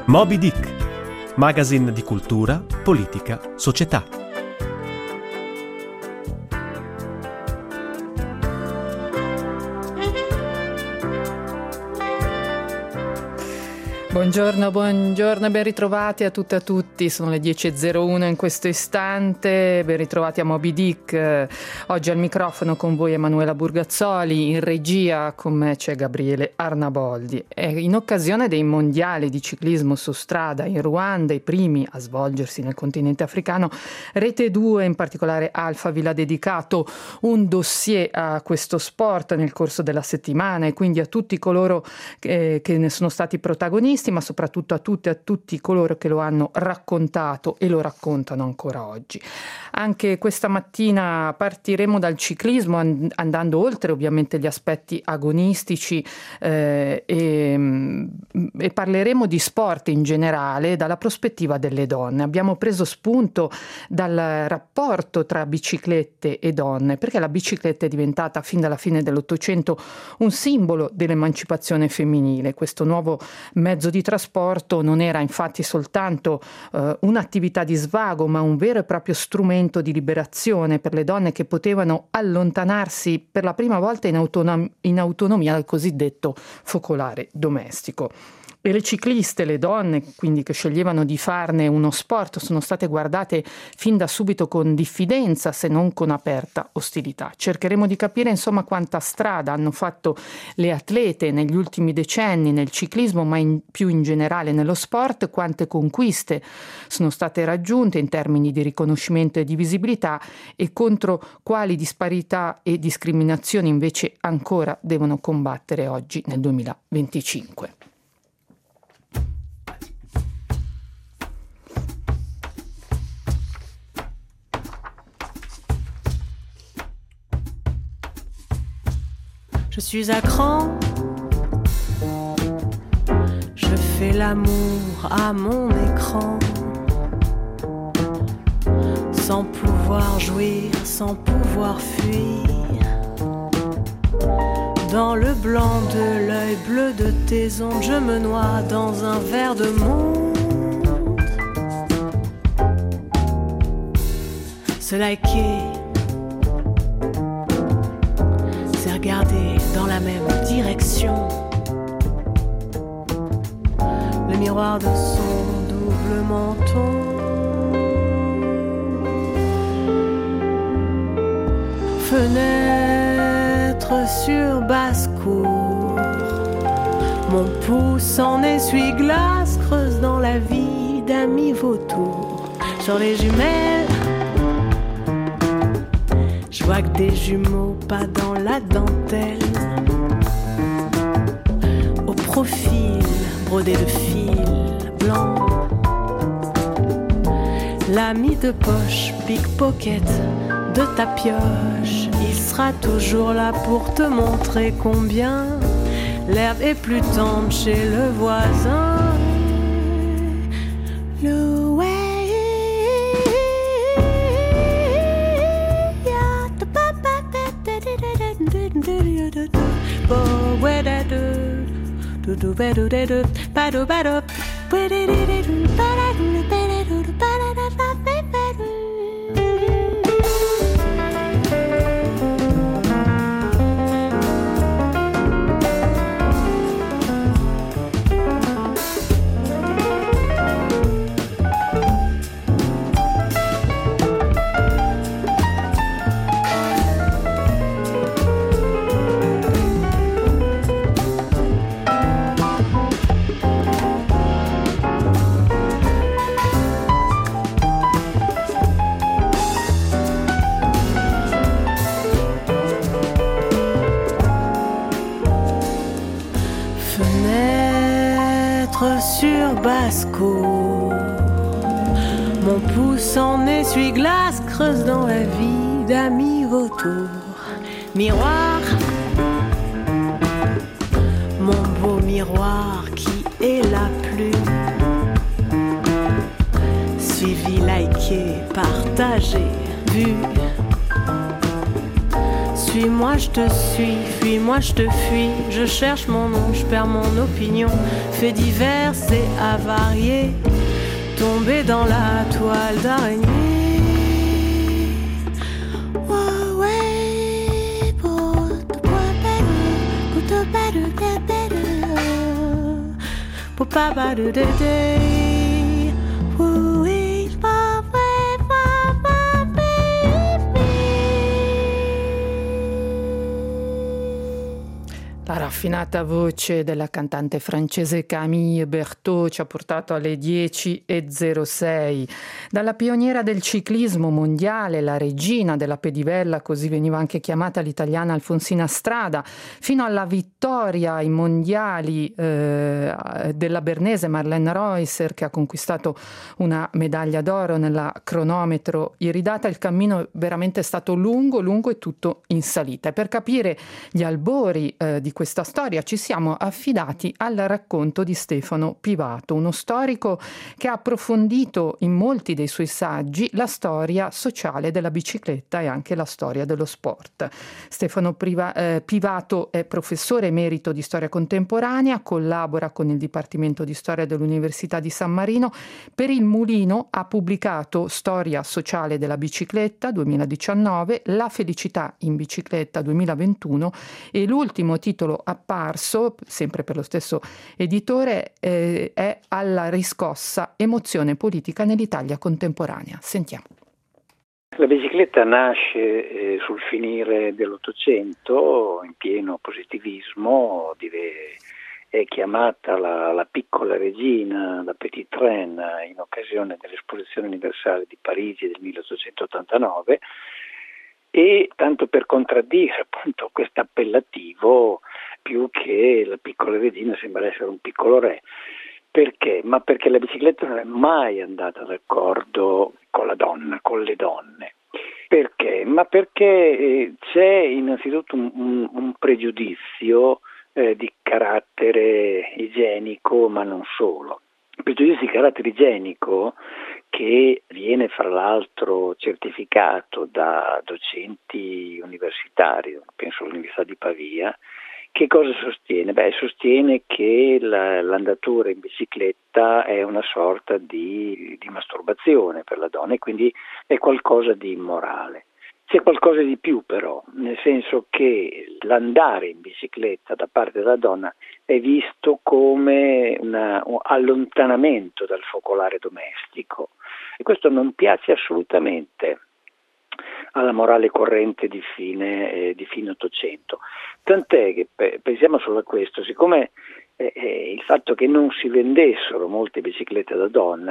Moby Dick, magazine di cultura, politica, società. Buongiorno e ben ritrovati a tutte e a tutti. Sono le 10.01 in questo istante. Ben ritrovati a Moby Dick. Oggi al microfono con voi Emanuela Burgazzoli, in regia con me c'è Gabriele Arnaboldi. E in occasione dei mondiali di ciclismo su strada in Ruanda, i primi a svolgersi nel continente africano, Rete 2, in particolare Alpha, vi ha dedicato un dossier a questo sport nel corso della settimana e quindi a tutti coloro che ne sono stati protagonisti, ma soprattutto a tutte e a tutti coloro che lo hanno raccontato e lo raccontano ancora oggi. Anche questa mattina partiremo dal ciclismo, andando oltre ovviamente gli aspetti agonistici e parleremo di sport in generale dalla prospettiva delle donne. Abbiamo preso spunto dal rapporto tra biciclette e donne, perché la bicicletta è diventata fin dalla fine dell'Ottocento un simbolo dell'emancipazione femminile. Questo nuovo mezzo di trasporto non era infatti soltanto un'attività di svago, ma un vero e proprio strumento di liberazione per le donne che potevano allontanarsi per la prima volta in autonomia dal cosiddetto focolare domestico. E le cicliste, le donne quindi che sceglievano di farne uno sport, sono state guardate fin da subito con diffidenza, se non con aperta ostilità. Cercheremo di capire insomma quanta strada hanno fatto le atlete negli ultimi decenni nel ciclismo, ma più in generale nello sport, quante conquiste sono state raggiunte in termini di riconoscimento e di visibilità e contro quali disparità e discriminazioni invece ancora devono combattere oggi nel 2025. Je suis à cran, je fais l'amour à mon écran, sans pouvoir jouir, sans pouvoir fuir. Dans le blanc de l'œil bleu de tes ondes, je me noie dans un verre de monde. Se liker, c'est regarder dans la même direction. Le miroir de son double menton. Fenêtre sur basse-cour, mon pouce en essuie-glace creuse dans la vie d'amis vautours. Sur les jumelles, je vois que des jumeaux pas dans la dentelle. Au profil brodé de fil blanc, l'ami de poche, pickpocket de ta pioche, il sera toujours là pour te montrer combien l'herbe est plus tendre chez le voisin. Sur basse-cour, mon pouce en essuie-glace creuse dans la vie d'amis vautours. Miroir, mon beau miroir qui est la plume, suivi, liké, partagé, vu. Puis moi je te suis, puis moi je te fuis. Je cherche mon nom, je perds mon opinion. Faits divers et avariés, tombés dans la toile d'araignée. La raffinata voce della cantante francese Camille Berthaud ci ha portato alle 10:06. Dalla pioniera del ciclismo mondiale, la regina della pedivella, così veniva anche chiamata l'italiana Alfonsina Strada, fino alla vittoria ai mondiali della bernese Marlene Reusser, che ha conquistato una medaglia d'oro nella cronometro iridata, il cammino veramente è stato lungo e tutto in salita. E per capire gli albori di questa storia ci siamo affidati al racconto di Stefano Pivato, uno storico che ha approfondito in molti dei suoi saggi la storia sociale della bicicletta e anche la storia dello sport. Stefano Pivato è professore emerito di storia contemporanea, collabora con il Dipartimento di Storia dell'Università di San Marino. Per il Mulino ha pubblicato Storia sociale della bicicletta 2019, La felicità in bicicletta 2021 e l'ultimo titolo apparso, sempre per lo stesso editore, è Alla riscossa, emozione politica nell'Italia contemporanea. Sentiamo. La bicicletta nasce sul finire dell'Ottocento, in pieno positivismo, è chiamata la piccola regina, la Petite Reine, in occasione dell'Esposizione universale di Parigi del 1889, e tanto per contraddire appunto questo appellativo, più che la piccola regina sembra essere un piccolo re. Perché? Ma perché la bicicletta non è mai andata d'accordo con la donna, con le donne. Perché? Ma perché c'è innanzitutto un pregiudizio di carattere igienico, ma non solo. Il pregiudizio di carattere igienico, che viene fra l'altro certificato da docenti universitari, penso all'Università di Pavia. Che cosa sostiene? Sostiene che l'andatura in bicicletta è una sorta di masturbazione per la donna e quindi è qualcosa di immorale. C'è qualcosa di più però, nel senso che l'andare in bicicletta da parte della donna è visto come un allontanamento dal focolare domestico e questo non piace assolutamente alla morale corrente di fine Ottocento. Tant'è che pensiamo solo a questo, siccome il fatto che non si vendessero molte biciclette da donna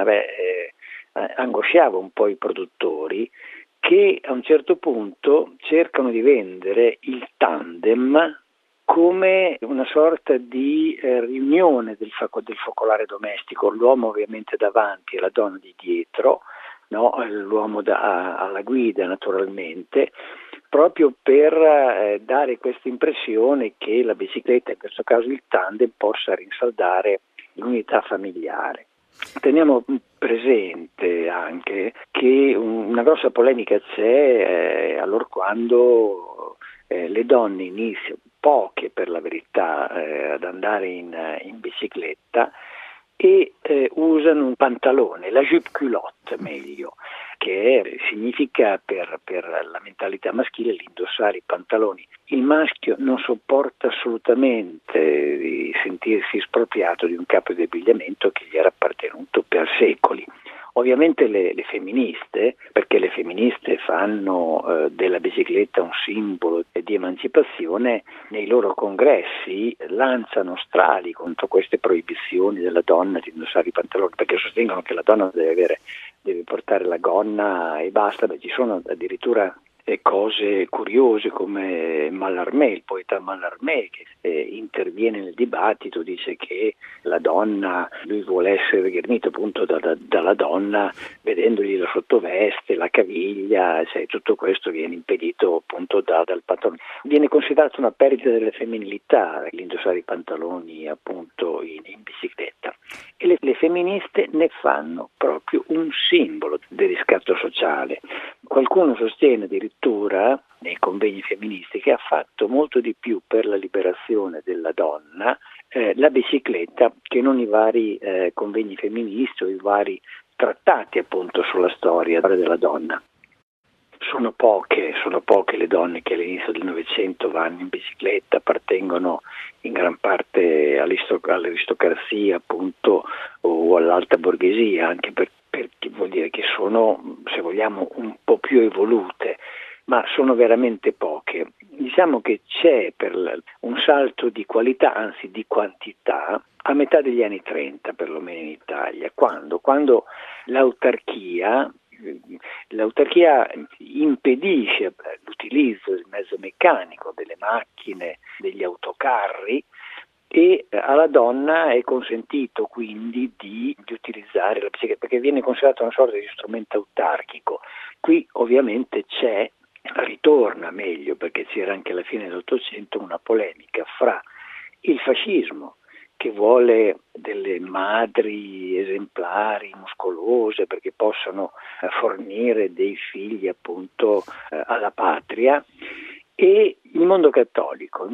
angosciava un po' i produttori, che a un certo punto cercano di vendere il tandem come una sorta di riunione del focolare domestico, l'uomo ovviamente davanti e la donna di dietro, no? L'uomo alla guida naturalmente, proprio per dare questa impressione che la bicicletta, in questo caso il tandem, possa rinsaldare l'unità familiare. Teniamo presente anche che una grossa polemica c'è allorquando le donne iniziano, poche per la verità, ad andare in bicicletta e usano un pantalone, la jupe culotte meglio, che significa per la mentalità maschile l'indossare i pantaloni. Il maschio non sopporta assolutamente di sentirsi espropriato di un capo di abbigliamento che gli era appartenuto per secoli. Ovviamente le femministe, perché le femministe fanno della bicicletta un simbolo di emancipazione, nei loro congressi lanciano strali contro queste proibizioni della donna di indossare i pantaloni, perché sostengono che la donna deve portare la gonna e basta. Ci sono addirittura cose curiose come Mallarmé, il poeta Mallarmé, che interviene nel dibattito, dice che la donna, lui vuole essere ghermito appunto dalla donna, vedendogli la sottoveste, la caviglia, tutto questo viene impedito appunto dal pantalone. Viene considerato una perdita della femminilità l'indossare i pantaloni appunto in bicicletta, e le femministe ne fanno proprio un simbolo del riscatto sociale. Qualcuno sostiene addirittura nei convegni femministi che ha fatto molto di più per la liberazione della donna la bicicletta che non i vari convegni femministi o i vari trattati appunto sulla storia della donna. Sono poche le donne che all'inizio del Novecento vanno in bicicletta, appartengono in gran parte all'aristocrazia appunto o all'alta borghesia, anche perché vuol dire che sono, se vogliamo, un po' più evolute, ma sono veramente poche. Diciamo che c'è un salto di qualità, anzi di quantità, a metà degli anni 30 perlomeno in Italia, quando l'autarchia impedisce l'utilizzo del mezzo meccanico, delle macchine, degli autocarri, e alla donna è consentito quindi di utilizzare la bicicletta, perché viene considerata una sorta di strumento autarchico. Qui ovviamente ritorna meglio, perché c'era anche alla fine dell'Ottocento una polemica fra il fascismo, che vuole delle madri esemplari, muscolose, perché possano fornire dei figli appunto alla patria, e il mondo cattolico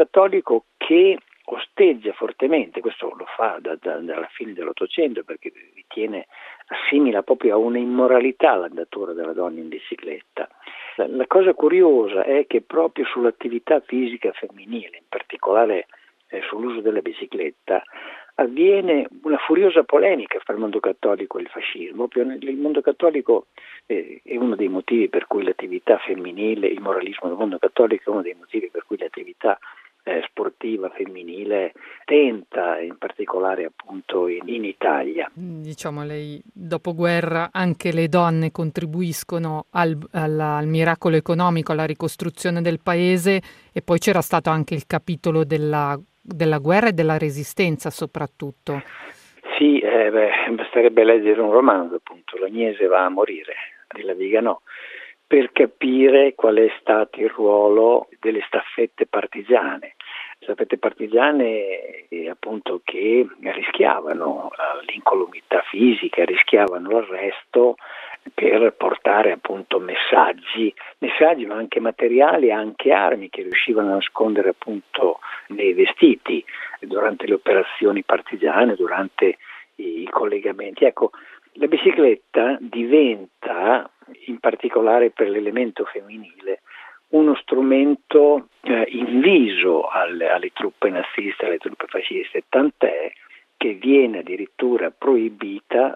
che osteggia fortemente, questo lo fa dalla fine dell'Ottocento, perché assimila proprio a una immoralità l'andatura della donna in bicicletta. La cosa curiosa è che proprio sull'attività fisica femminile, in particolare sull'uso della bicicletta, avviene una furiosa polemica fra il mondo cattolico e il fascismo. Il mondo cattolico è uno dei motivi per cui l'attività femminile, il moralismo del mondo cattolico è uno dei motivi per cui l'attività sportiva femminile tenta, in particolare appunto in Italia. Diciamo, lei dopoguerra anche le donne contribuiscono al miracolo economico, alla ricostruzione del paese, e poi c'era stato anche il capitolo della guerra e della resistenza soprattutto. Sì, basterebbe leggere un romanzo, appunto, L'Agnese va a morire, di La Viganò, per capire qual è stato il ruolo delle staffette partigiane. Staffette partigiane appunto che rischiavano l'incolumità fisica, rischiavano l'arresto per portare appunto messaggi ma anche materiali, anche armi che riuscivano a nascondere appunto nei vestiti durante le operazioni partigiane, durante i collegamenti. Ecco, la bicicletta diventa, in particolare per l'elemento femminile, uno strumento inviso alle truppe naziste, alle truppe fasciste, tant'è che viene addirittura proibito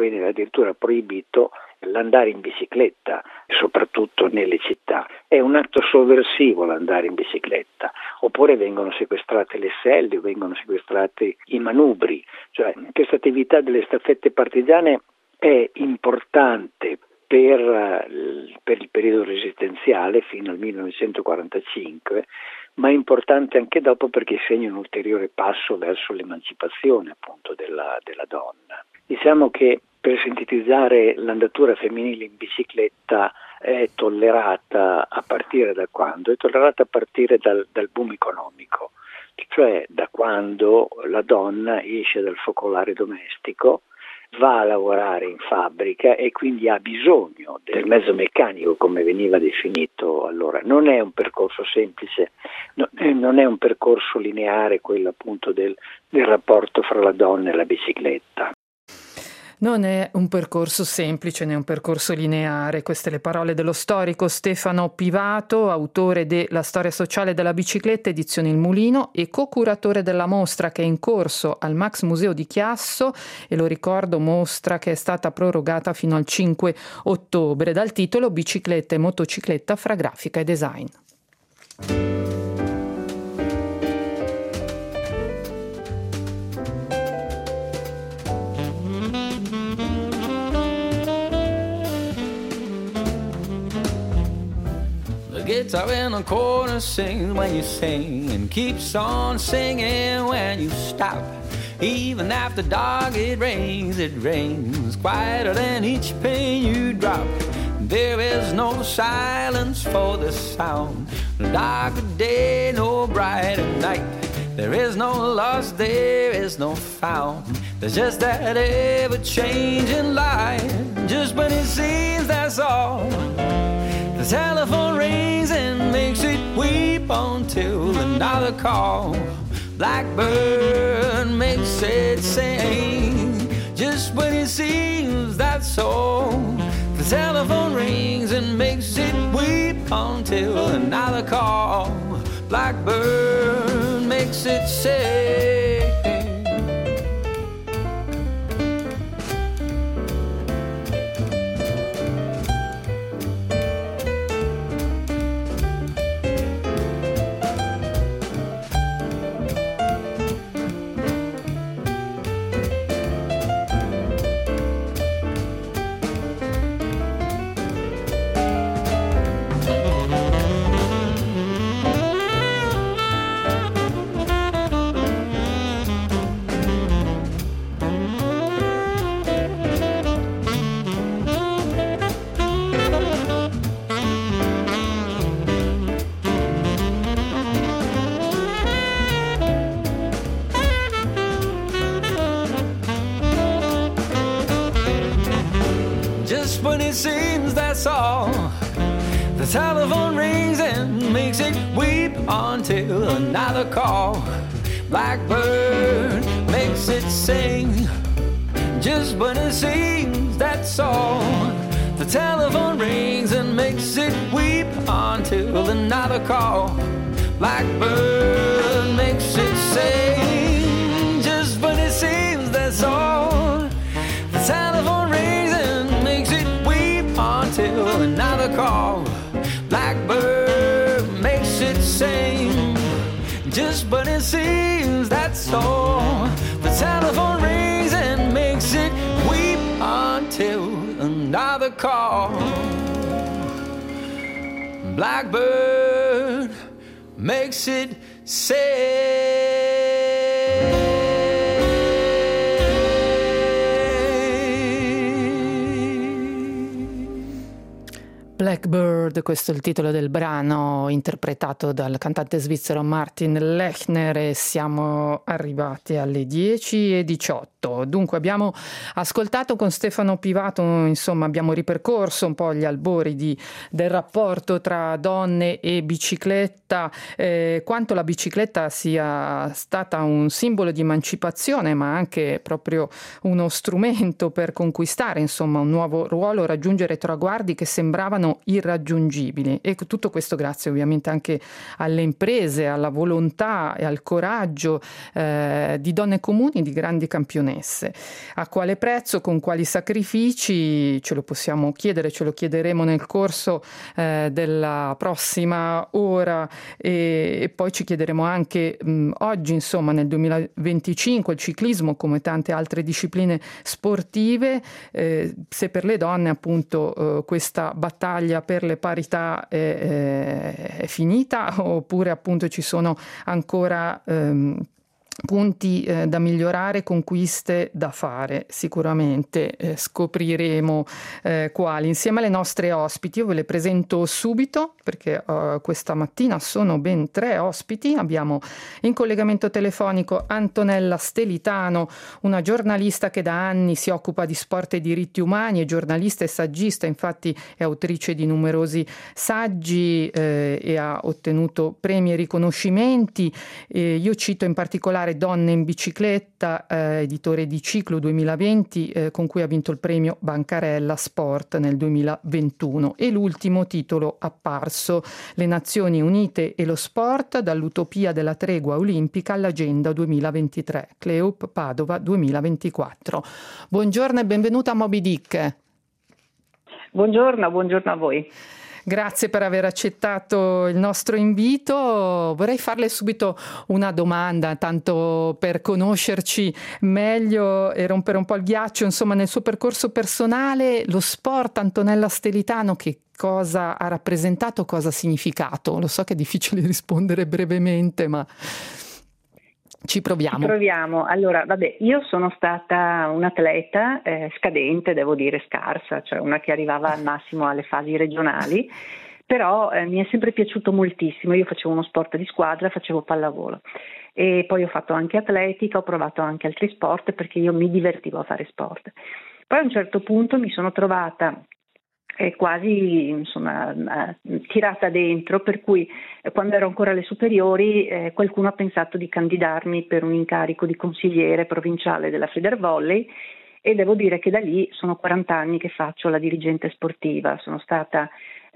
l'andare in bicicletta, soprattutto nelle città. È un atto sovversivo l'andare in bicicletta, oppure vengono sequestrate le selle o vengono sequestrati i manubri. Cioè, questa attività delle staffette partigiane è importante per il periodo resistenziale fino al 1945, ma è importante anche dopo, perché segna un ulteriore passo verso l'emancipazione appunto della donna. Diciamo che, per sintetizzare, l'andatura femminile in bicicletta è tollerata a partire da quando? È tollerata a partire dal boom economico, cioè da quando la donna esce dal focolare domestico, va a lavorare in fabbrica e quindi ha bisogno del mezzo meccanico, come veniva definito allora. Non è un percorso semplice, non è un percorso lineare quello appunto del rapporto fra la donna e la bicicletta. Non è un percorso semplice né un percorso lineare. Queste le parole dello storico Stefano Pivato, autore de La storia sociale della bicicletta, edizione Il Mulino, e co-curatore della mostra che è in corso al Max Museo di Chiasso, e lo ricordo, mostra che è stata prorogata fino al 5 ottobre, dal titolo Bicicletta e motocicletta fra grafica e design. Guitar in the corner sings when you sing and keeps on singing when you stop. Even after dark it rains quieter than each pin you drop. There is no silence for the sound, no darker day, no brighter night. There is no lost, there is no found. There's just that ever-changing light. Just when it seems that's all, The telephone rings and makes it weep until another call. Blackbird makes it sing just when it seems that's all. The telephone rings and makes it weep until another call. Blackbird makes it sing. When it seems that's all, the telephone rings and makes it weep until another call. Blackbird makes it sing just when it seems that's all. The telephone rings and makes it weep until another call. Blackbird makes it sing just when it seems that's all. The telephone rings and makes it until another call. Blackbird makes it sing just when it seems that's all. The telephone rings and makes it weep until another call. Blackbird makes it sing. Blackbird, questo è il titolo del brano interpretato dal cantante svizzero Martin Lechner, e siamo arrivati alle 10:18. Dunque abbiamo ascoltato con Stefano Pivato, insomma abbiamo ripercorso un po' gli albori del rapporto tra donne e bicicletta, quanto la bicicletta sia stata un simbolo di emancipazione, ma anche proprio uno strumento per conquistare insomma un nuovo ruolo, raggiungere traguardi che sembravano irraggiungibili, e tutto questo grazie ovviamente anche alle imprese, alla volontà e al coraggio di donne comuni, di grandi campionesse. A quale prezzo, con quali sacrifici, ce lo possiamo chiedere, ce lo chiederemo nel corso della prossima ora, e poi ci chiederemo anche oggi, insomma nel 2025, il ciclismo come tante altre discipline sportive, se per le donne appunto questa battaglia per le parità è finita, oppure appunto ci sono ancora punti da migliorare, conquiste da fare. Sicuramente scopriremo quali, insieme alle nostre ospiti. Io ve le presento subito perché questa mattina sono ben 3 ospiti. Abbiamo in collegamento telefonico Antonella Stelitano, una giornalista che da anni si occupa di sport e diritti umani, è giornalista e saggista, infatti è autrice di numerosi saggi e ha ottenuto premi e riconoscimenti. Io cito in particolare Donne in bicicletta, editore di Ciclo 2020, con cui ha vinto il premio Bancarella Sport nel 2021, e l'ultimo titolo apparso, Le Nazioni Unite e lo sport, dall'utopia della tregua olimpica all'agenda 2023, CLEUP Padova 2024. Buongiorno e benvenuta a Moby Dick. Buongiorno a voi. Grazie per aver accettato il nostro invito. Vorrei farle subito una domanda, tanto per conoscerci meglio e rompere un po' il ghiaccio. Insomma, nel suo percorso personale, lo sport, Antonella Stelitano, che cosa ha rappresentato, cosa ha significato? Lo so che è difficile rispondere brevemente, ma ci proviamo. Allora, io sono stata un'atleta scadente, devo dire scarsa, cioè una che arrivava al massimo alle fasi regionali, però mi è sempre piaciuto moltissimo. Io facevo uno sport di squadra, facevo pallavolo, e poi ho fatto anche atletica, ho provato anche altri sport perché io mi divertivo a fare sport. Poi a un certo punto mi sono trovata quasi insomma tirata dentro, per cui quando ero ancora alle superiori qualcuno ha pensato di candidarmi per un incarico di consigliere provinciale della Federvolley, e devo dire che da lì sono 40 anni che faccio la dirigente sportiva. Sono stata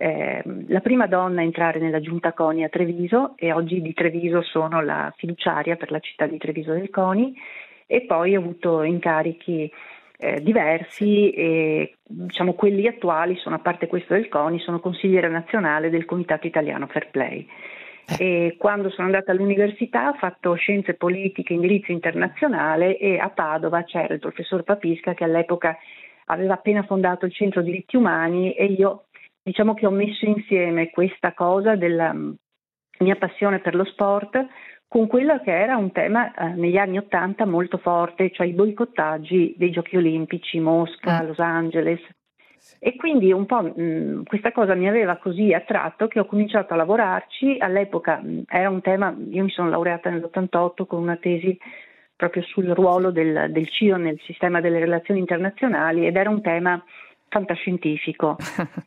la prima donna a entrare nella giunta CONI a Treviso, e oggi di Treviso sono la fiduciaria per la città di Treviso del CONI, e poi ho avuto incarichi diversi, e diciamo quelli attuali sono, a parte questo del CONI, sono consigliere nazionale del Comitato Italiano Fair Play. E quando sono andata all'università ho fatto scienze politiche, indirizzo internazionale, e a Padova c'era il professor Papisca, che all'epoca aveva appena fondato il Centro Diritti Umani, e io diciamo che ho messo insieme questa cosa della mia passione per lo sport con quello che era un tema negli anni '80 molto forte, cioè i boicottaggi dei Giochi Olimpici, Mosca, Los Angeles. E quindi un po' questa cosa mi aveva così attratto che ho cominciato a lavorarci. All'epoca era un tema, io mi sono laureata nell'88 con una tesi proprio sul ruolo del CIO nel sistema delle relazioni internazionali, ed era un tema fantascientifico.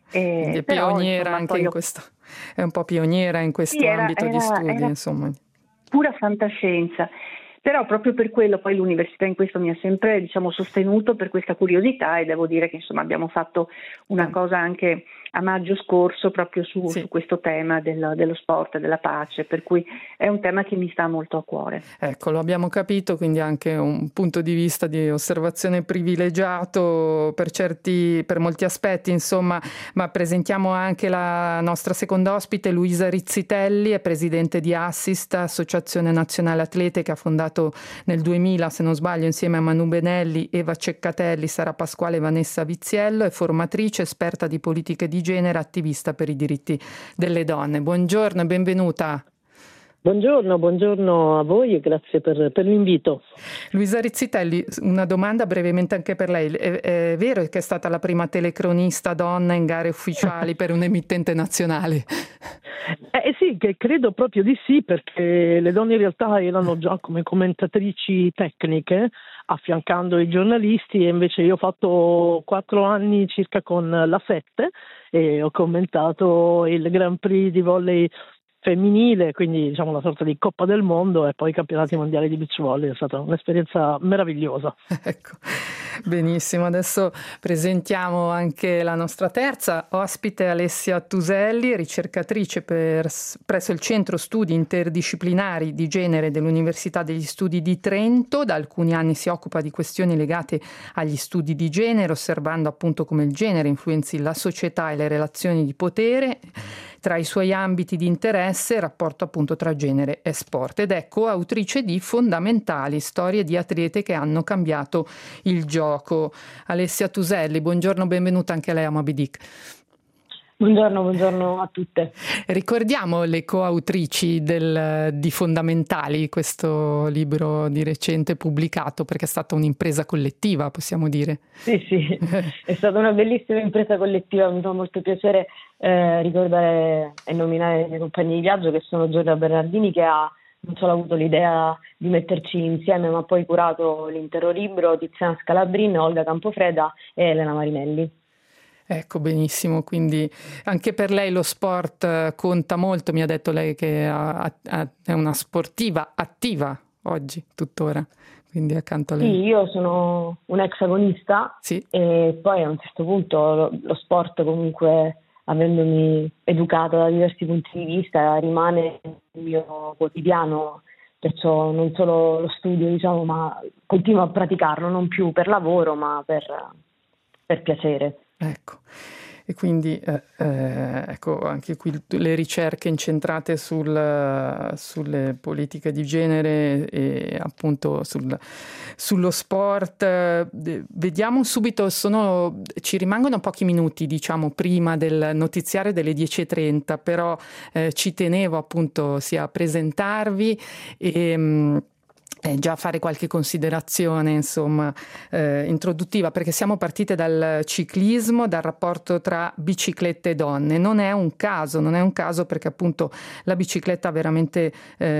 È pioniera anche in questo, è un po' pioniera in questo ambito di studi, insomma. Pura fantascienza. Però proprio per quello poi l'università in questo mi ha sempre sostenuto, per questa curiosità, e devo dire che insomma abbiamo fatto una cosa anche a maggio scorso proprio su questo tema dello sport e della pace, per cui è un tema che mi sta molto a cuore. Ecco, lo abbiamo capito, quindi anche un punto di vista di osservazione privilegiato per molti aspetti, insomma. Ma presentiamo anche la nostra seconda ospite, Luisa Rizzitelli, è presidente di Assist, Associazione Nazionale Atlete, che ha fondato nel 2000, se non sbaglio, insieme a Manu Benelli, Eva Ceccatelli, Sara Pasquale e Vanessa Viziello. È formatrice, esperta di politiche di genere, attivista per i diritti delle donne. Buongiorno e benvenuta. Buongiorno a voi e grazie per l'invito. Luisa Rizzitelli, una domanda brevemente anche per lei. È vero che è stata la prima telecronista donna in gare ufficiali per un emittente nazionale? Sì, che credo proprio di sì, perché le donne in realtà erano già come commentatrici tecniche, affiancando i giornalisti, e invece io ho fatto 4 anni circa con la 7 e ho commentato il Grand Prix di volley femminile, quindi diciamo una sorta di Coppa del Mondo, e poi i campionati mondiali di beach volley. È stata un'esperienza meravigliosa. Ecco, benissimo. Adesso presentiamo anche la nostra terza ospite, Alessia Tuselli, ricercatrice presso il Centro Studi Interdisciplinari di Genere dell'Università degli Studi di Trento. Da alcuni anni si occupa di questioni legate agli studi di genere, osservando appunto come il genere influenzi la società e le relazioni di potere. Tra i suoi ambiti di interesse il rapporto appunto tra genere e sport, ed è coautrice di Fondamentali, storie di atlete che hanno cambiato il gioco. Alessia Tuselli, buongiorno, benvenuta anche a lei a Moby Dick. Buongiorno a tutte. Ricordiamo le coautrici di Fondamentali, questo libro di recente pubblicato, perché è stata un'impresa collettiva, possiamo dire. Sì, è stata una bellissima impresa collettiva, mi fa molto piacere ricordare e nominare i miei compagni di viaggio, che sono Giorgia Bernardini, che ha non solo avuto l'idea di metterci insieme, ma poi curato l'intero libro, Tiziana Scalabrin, Olga Campofreda e Elena Marinelli. Ecco, benissimo, quindi anche per lei lo sport conta molto. Mi ha detto lei che è una sportiva attiva oggi, tuttora, quindi accanto a lei. Sì, io sono un'ex agonista, sì. E poi a un certo punto lo sport, comunque, avendomi educato da diversi punti di vista, rimane il mio quotidiano, perciò non solo lo studio, diciamo, ma continuo a praticarlo, non più per lavoro, ma per piacere. Ecco, e quindi ecco anche qui le ricerche incentrate sulle politiche di genere e appunto sullo sport. Vediamo subito, ci rimangono pochi minuti, diciamo, prima del notiziario delle 10:30, però ci tenevo appunto sia a presentarvi già fare qualche considerazione, insomma, introduttiva, perché siamo partite dal ciclismo, dal rapporto tra biciclette e donne. Non è un caso perché appunto la bicicletta ha veramente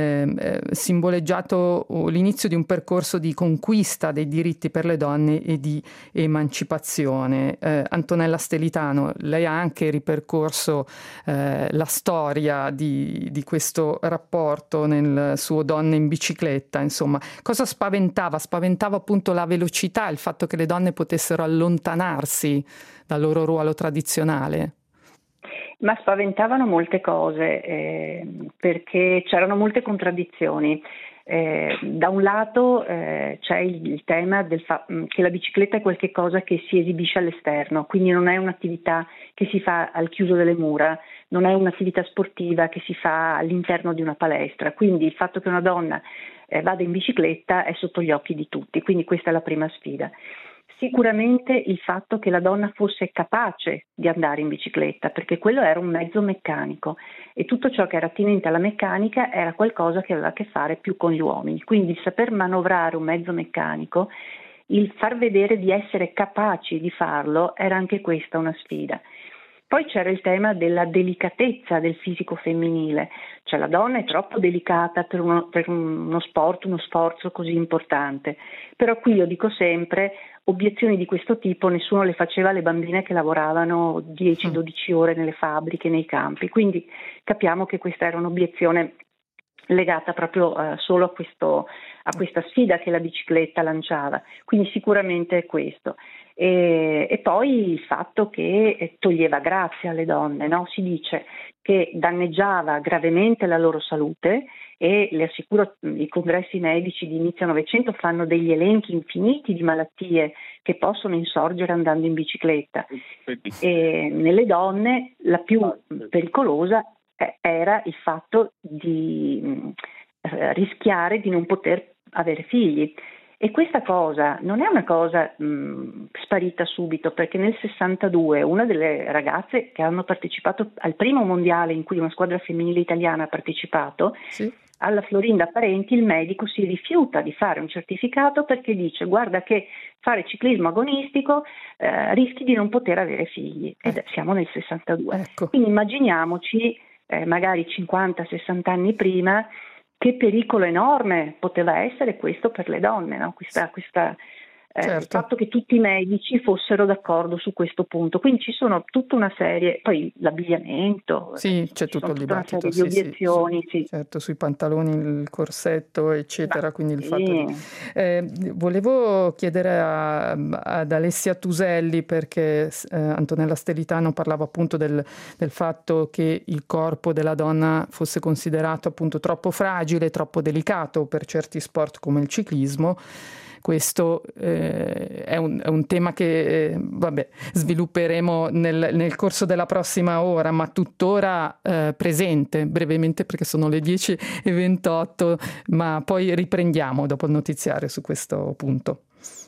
simboleggiato l'inizio di un percorso di conquista dei diritti per le donne e di emancipazione. Antonella Stelitano, lei ha anche ripercorso la storia di questo rapporto nel suo Donne in bicicletta, insomma. Cosa spaventava? Spaventava appunto la velocità, il fatto che le donne potessero allontanarsi dal loro ruolo tradizionale. Ma spaventavano molte cose, perché c'erano molte contraddizioni. Da un lato c'è il tema che la bicicletta è qualcosa che si esibisce all'esterno, quindi non è un'attività che si fa al chiuso delle mura, non è un'attività sportiva che si fa all'interno di una palestra, quindi il fatto che una donna vada in bicicletta è sotto gli occhi di tutti, quindi questa è la prima sfida. Sicuramente il fatto che la donna fosse capace di andare in bicicletta, perché quello era un mezzo meccanico e tutto ciò che era attinente alla meccanica era qualcosa che aveva a che fare più con gli uomini, quindi il saper manovrare un mezzo meccanico, il far vedere di essere capaci di farlo, era anche questa una sfida. Poi c'era il tema della delicatezza del fisico femminile, cioè la donna è troppo delicata per uno sport, uno sforzo così importante, però qui io dico sempre, obiezioni di questo tipo nessuno le faceva alle bambine che lavoravano 10-12 ore nelle fabbriche, nei campi, quindi capiamo che questa era un'obiezione legata proprio solo a questa sfida che la bicicletta lanciava, quindi sicuramente è questo. E poi il fatto che toglieva grazia alle donne, no? Si dice che danneggiava gravemente la loro salute e le assicuro i congressi medici di inizio Novecento fanno degli elenchi infiniti di malattie che possono insorgere andando in bicicletta e nelle donne la più pericolosa era il fatto di rischiare di non poter avere figli. E questa cosa non è una cosa sparita subito, perché nel 62 una delle ragazze che hanno partecipato al primo mondiale in cui una squadra femminile italiana ha partecipato, sì, alla Florinda Parenti il medico si rifiuta di fare un certificato perché dice guarda che fare ciclismo agonistico rischi di non poter avere figli, ed siamo nel 62. Ecco. Quindi immaginiamoci magari 50-60 anni prima che pericolo enorme poteva essere questo per le donne, no? Certo. Il fatto che tutti i medici fossero d'accordo su questo punto, quindi ci sono tutta una serie, poi l'abbigliamento, sì, c'è tutto il dibattito, una serie di obiezioni, sì. Certo, sui pantaloni, il corsetto, eccetera. Quindi il fatto volevo chiedere ad Alessia Tuselli, perché Antonella Stelitano parlava appunto del fatto che il corpo della donna fosse considerato appunto troppo fragile, troppo delicato per certi sport come il ciclismo. Questo è un tema che svilupperemo nel corso della prossima ora, ma tuttora presente brevemente perché sono le 10:28, ma poi riprendiamo dopo il notiziario su questo punto.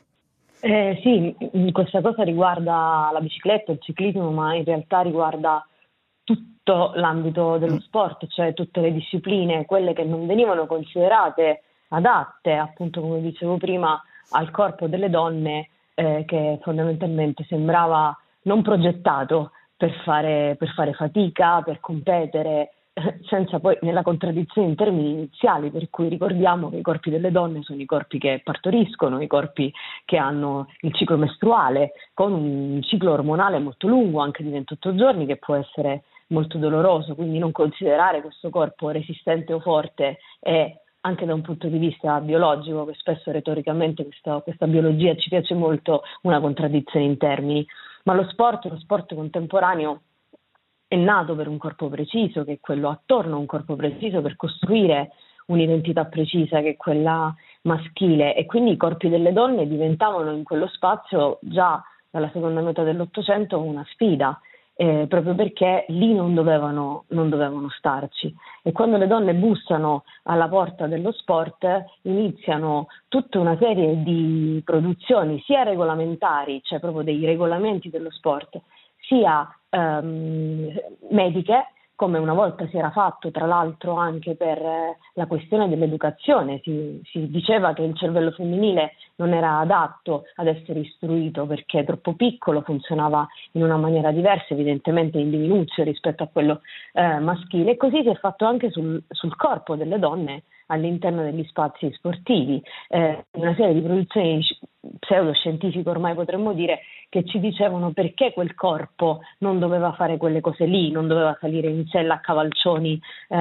Sì, questa cosa riguarda la bicicletta, il ciclismo, ma in realtà riguarda tutto l'ambito dello sport, cioè tutte le discipline, quelle che non venivano considerate adatte, appunto come dicevo prima, al corpo delle donne, che fondamentalmente sembrava non progettato per fare fatica, per competere, senza poi nella contraddizione in termini iniziali, per cui ricordiamo che i corpi delle donne sono i corpi che partoriscono, i corpi che hanno il ciclo mestruale, con un ciclo ormonale molto lungo, anche di 28 giorni, che può essere molto doloroso, quindi non considerare questo corpo resistente o forte è anche da un punto di vista biologico, che spesso retoricamente questa biologia ci piace molto, una contraddizione in termini. Ma lo sport contemporaneo è nato per un corpo preciso, che è quello attorno a un corpo preciso, per costruire un'identità precisa, che è quella maschile, e quindi i corpi delle donne diventavano in quello spazio già dalla seconda metà dell'Ottocento una sfida. Proprio perché lì non dovevano starci, e quando le donne bussano alla porta dello sport iniziano tutta una serie di produzioni sia regolamentari, cioè proprio dei regolamenti dello sport, sia mediche, come una volta si era fatto tra l'altro anche per la questione dell'educazione. Si diceva che il cervello femminile non era adatto ad essere istruito perché è troppo piccolo, funzionava in una maniera diversa, evidentemente in diminuzione rispetto a quello maschile, e così si è fatto anche sul corpo delle donne all'interno degli spazi sportivi, una serie di produzioni pseudoscientifiche ormai potremmo dire, che ci dicevano perché quel corpo non doveva fare quelle cose lì, non doveva salire in sella a cavalcioni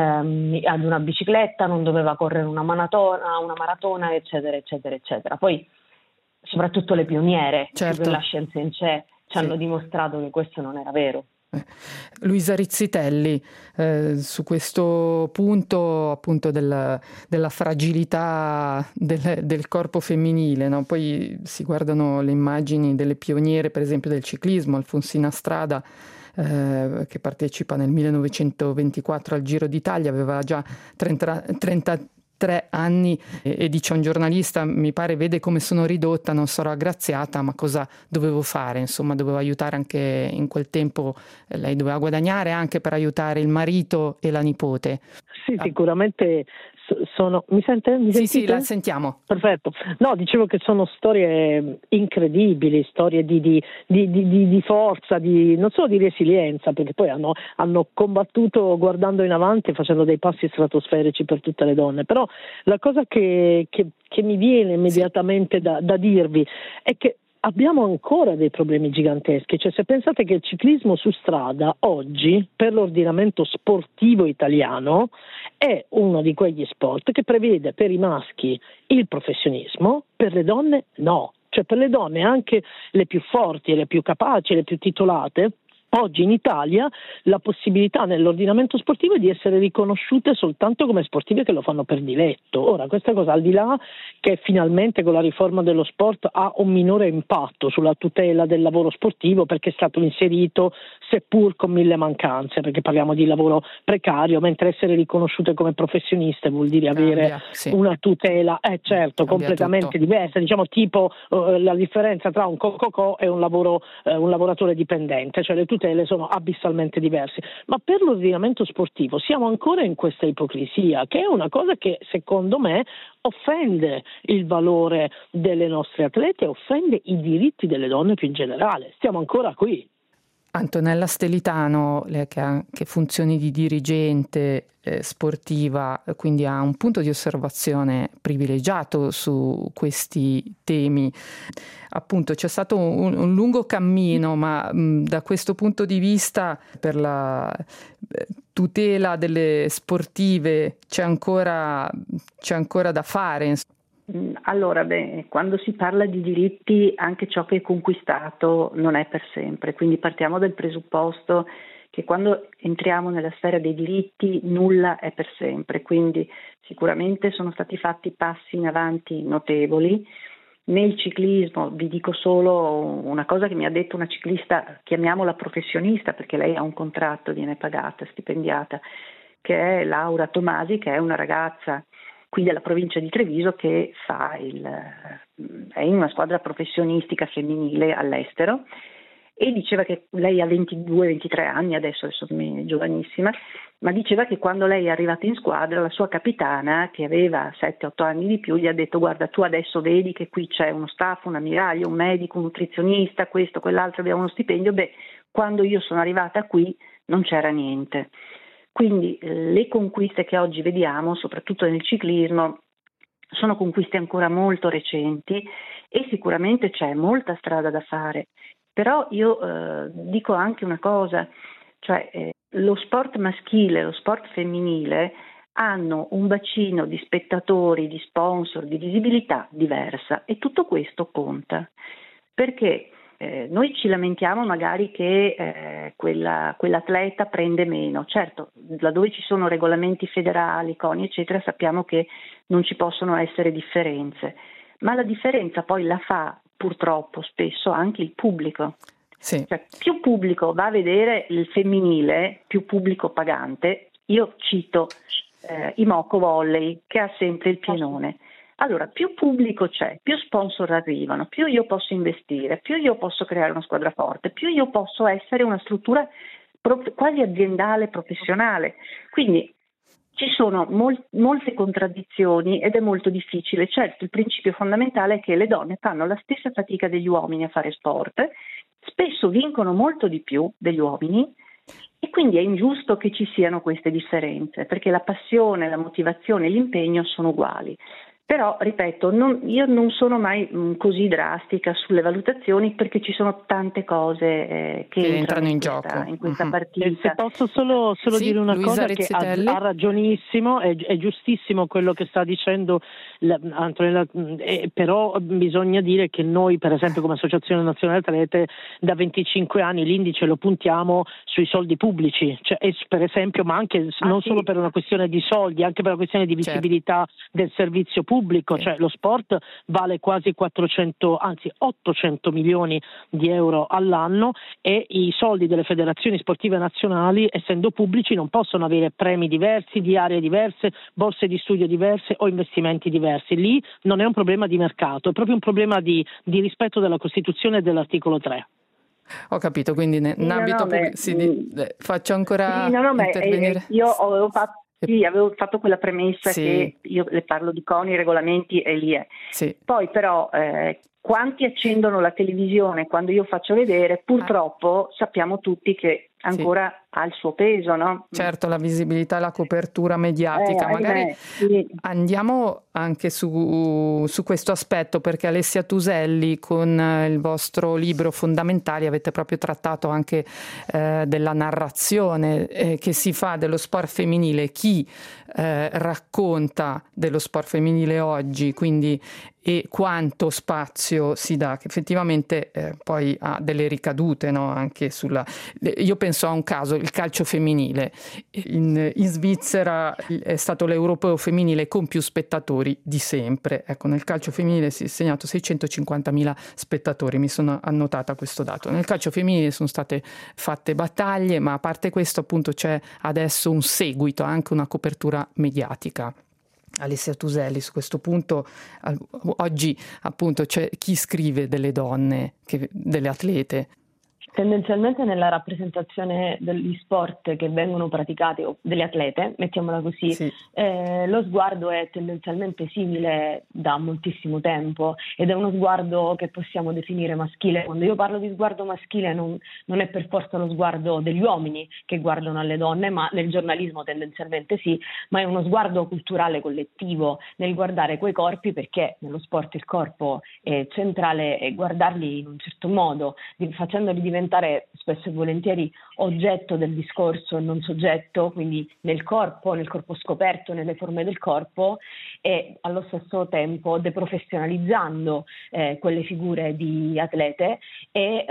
ad una bicicletta, non doveva correre una maratona, eccetera, eccetera, eccetera. Poi soprattutto le pioniere della scienza in sé ci hanno dimostrato che questo non era vero. Luisa Rizzitelli, su questo punto appunto della fragilità del corpo femminile, no? Poi si guardano le immagini delle pioniere, per esempio del ciclismo, Alfonsina Strada, che partecipa nel 1924 al Giro d'Italia, aveva già 33 anni e dice a un giornalista: mi pare, vede come sono ridotta, non sarò aggraziata, ma cosa dovevo fare? Insomma, dovevo aiutare anche in quel tempo, lei doveva guadagnare anche per aiutare il marito e la nipote. Sì, sicuramente sono... Mi sente? Sì, la sentiamo. Perfetto. No, dicevo che sono storie incredibili, storie di forza, non solo di resilienza, perché poi hanno combattuto guardando in avanti e facendo dei passi stratosferici per tutte le donne. Però la cosa che mi viene immediatamente da dirvi è che abbiamo ancora dei problemi giganteschi. Cioè, se pensate che il ciclismo su strada oggi, per l'ordinamento sportivo italiano, è uno di quegli sport che prevede per i maschi il professionismo, per le donne no. Cioè, per le donne, anche le più forti, le più capaci, le più titolate, oggi in Italia la possibilità nell'ordinamento sportivo è di essere riconosciute soltanto come sportive che lo fanno per diletto. Ora, questa cosa, al di là che finalmente con la riforma dello sport ha un minore impatto sulla tutela del lavoro sportivo, perché è stato inserito, seppur con mille mancanze, perché parliamo di lavoro precario, mentre essere riconosciute come professioniste vuol dire avere una tutela, completamente diversa, diciamo, tipo la differenza tra un co e un lavoratore dipendente, cioè le tutele sono abissalmente diverse. Ma per l'ordinamento sportivo siamo ancora in questa ipocrisia, che è una cosa che secondo me offende il valore delle nostre atlete, offende i diritti delle donne più in generale. Stiamo ancora qui. Antonella Stelitano, lei che ha anche funzioni di dirigente sportiva, quindi ha un punto di osservazione privilegiato su questi temi. Appunto c'è stato un lungo cammino, ma da questo punto di vista, per la tutela delle sportive c'è ancora da fare. Allora, quando si parla di diritti, anche ciò che è conquistato non è per sempre, quindi partiamo dal presupposto che quando entriamo nella sfera dei diritti nulla è per sempre, quindi sicuramente sono stati fatti passi in avanti notevoli. Nel ciclismo vi dico solo una cosa che mi ha detto una ciclista, chiamiamola professionista perché lei ha un contratto, viene pagata, stipendiata, che è Laura Tomasi, che è una ragazza qui della provincia di Treviso che è in una squadra professionistica femminile all'estero, e diceva che lei ha 22-23 anni, adesso è giovanissima, ma diceva che quando lei è arrivata in squadra la sua capitana, che aveva 7-8 anni di più, gli ha detto: guarda, tu adesso vedi che qui c'è uno staff, un ammiraglio, un medico, un nutrizionista, questo, quell'altro, abbiamo uno stipendio. Quando io sono arrivata qui non c'era niente. Quindi le conquiste che oggi vediamo, soprattutto nel ciclismo, sono conquiste ancora molto recenti e sicuramente c'è molta strada da fare. Però io dico anche una cosa, cioè lo sport maschile e lo sport femminile hanno un bacino di spettatori, di sponsor, di visibilità diversa, e tutto questo conta, perché noi ci lamentiamo magari che quell'atleta prende meno. Certo, laddove ci sono regolamenti federali, CONI eccetera, sappiamo che non ci possono essere differenze, ma la differenza poi la fa purtroppo spesso anche il pubblico. Sì. Cioè, più pubblico va a vedere il femminile, più pubblico pagante. Io cito Imoco Volley, che ha sempre il pienone. Allora, più pubblico c'è, più sponsor arrivano, più io posso investire, più io posso creare una squadra forte, più io posso essere una struttura quasi aziendale, professionale. Quindi ci sono molte contraddizioni ed è molto difficile. Certo, il principio fondamentale è che le donne fanno la stessa fatica degli uomini a fare sport, spesso vincono molto di più degli uomini, e quindi è ingiusto che ci siano queste differenze, perché la passione, la motivazione e l'impegno sono uguali. Però, ripeto, io non sono mai così drastica sulle valutazioni, perché ci sono tante cose che entrano in gioco in questa partita. Se posso solo dire una Luisa cosa, che ha ragionissimo, è giustissimo quello che sta dicendo Antonella, però bisogna dire che noi, per esempio, come Associazione Nazionale Atlete, da 25 anni l'indice lo puntiamo sui soldi pubblici, cioè, per esempio, ma anche solo per una questione di soldi, anche per una questione di visibilità del servizio pubblico. Cioè lo sport vale quasi 800 milioni di euro all'anno, e i soldi delle federazioni sportive nazionali, essendo pubblici, non possono avere premi diversi, di aree diverse, borse di studio diverse o investimenti diversi. Lì non è un problema di mercato, è proprio un problema di rispetto della Costituzione e dell'articolo 3. Ho capito, quindi in ambito faccio ancora intervenire. Io avevo fatto quella premessa che io le parlo di CONI, regolamenti, e lì è. Sì. Poi però quanti accendono la televisione quando io faccio vedere, purtroppo sappiamo tutti che ancora ha il suo peso, no? Certo, la visibilità e la copertura mediatica. Magari andiamo anche su questo aspetto, perché Alessia Tuselli, con il vostro libro Fondamentali, avete proprio trattato anche della narrazione che si fa dello sport femminile, chi racconta dello sport femminile oggi, quindi, e quanto spazio si dà, che effettivamente poi ha delle ricadute, no? Anche io penso a un caso, il calcio femminile. In Svizzera è stato l'europeo femminile con più spettatori di sempre. Ecco, nel calcio femminile si è segnato 650.000 spettatori, mi sono annotata questo dato. Nel calcio femminile sono state fatte battaglie, ma a parte questo appunto c'è adesso un seguito, anche una copertura mediatica. Alessia Tuselli, su questo punto oggi appunto c'è chi scrive delle donne, delle atlete? Tendenzialmente nella rappresentazione degli sport che vengono praticati, o delle atlete, mettiamola così, lo sguardo è tendenzialmente simile da moltissimo tempo, ed è uno sguardo che possiamo definire maschile. Quando io parlo di sguardo maschile non è per forza lo sguardo degli uomini che guardano alle donne, ma nel giornalismo tendenzialmente sì, ma è uno sguardo culturale collettivo nel guardare quei corpi, perché nello sport il corpo è centrale, e guardarli in un certo modo, facendoli diventare spesso e volentieri oggetto del discorso e non soggetto, quindi nel corpo scoperto, nelle forme del corpo, e allo stesso tempo deprofessionalizzando quelle figure di atlete e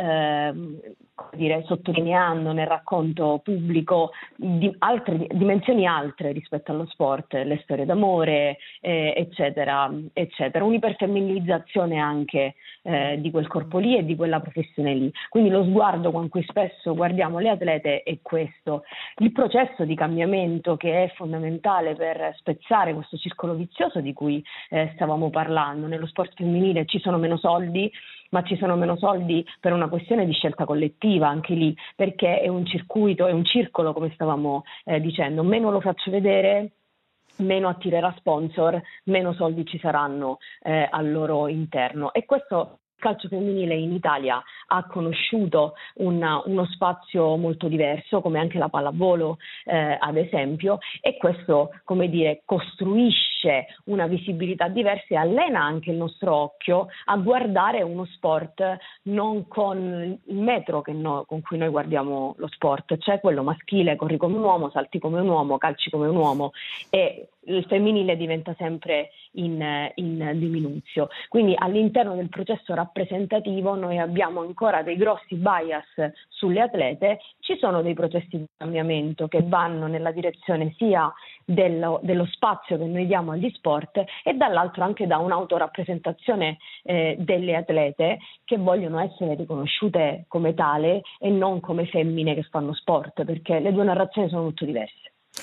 sottolineando nel racconto pubblico dimensioni altre rispetto allo sport, le storie d'amore, eccetera, eccetera, un'iperfemminilizzazione anche di quel corpo lì e di quella professione lì. Quindi lo sguardo con cui spesso guardiamo le atlete è questo. Il processo di cambiamento, che è fondamentale per spezzare questo circolo vizioso di cui stavamo parlando. Nello sport femminile ci sono meno soldi, ma ci sono meno soldi per una questione di scelta collettiva anche lì, perché è un circuito, è un circolo, come stavamo dicendo. Meno lo faccio vedere, meno attirerà sponsor, meno soldi ci saranno al loro interno. E questo il calcio femminile in Italia ha conosciuto uno spazio molto diverso, come anche la pallavolo ad esempio, e questo, costruisce una visibilità diversa e allena anche il nostro occhio a guardare uno sport non con il metro con cui noi guardiamo lo sport, cioè quello maschile: corri come un uomo, salti come un uomo, calci come un uomo, e il femminile diventa sempre in diminuzio. Quindi all'interno del processo rappresentativo noi abbiamo ancora dei grossi bias sulle atlete. Ci sono dei processi di cambiamento che vanno nella direzione sia dello spazio che noi diamo agli sport, e dall'altro anche da un'autorappresentazione delle atlete, che vogliono essere riconosciute come tale e non come femmine che fanno sport, perché le due narrazioni sono molto diverse.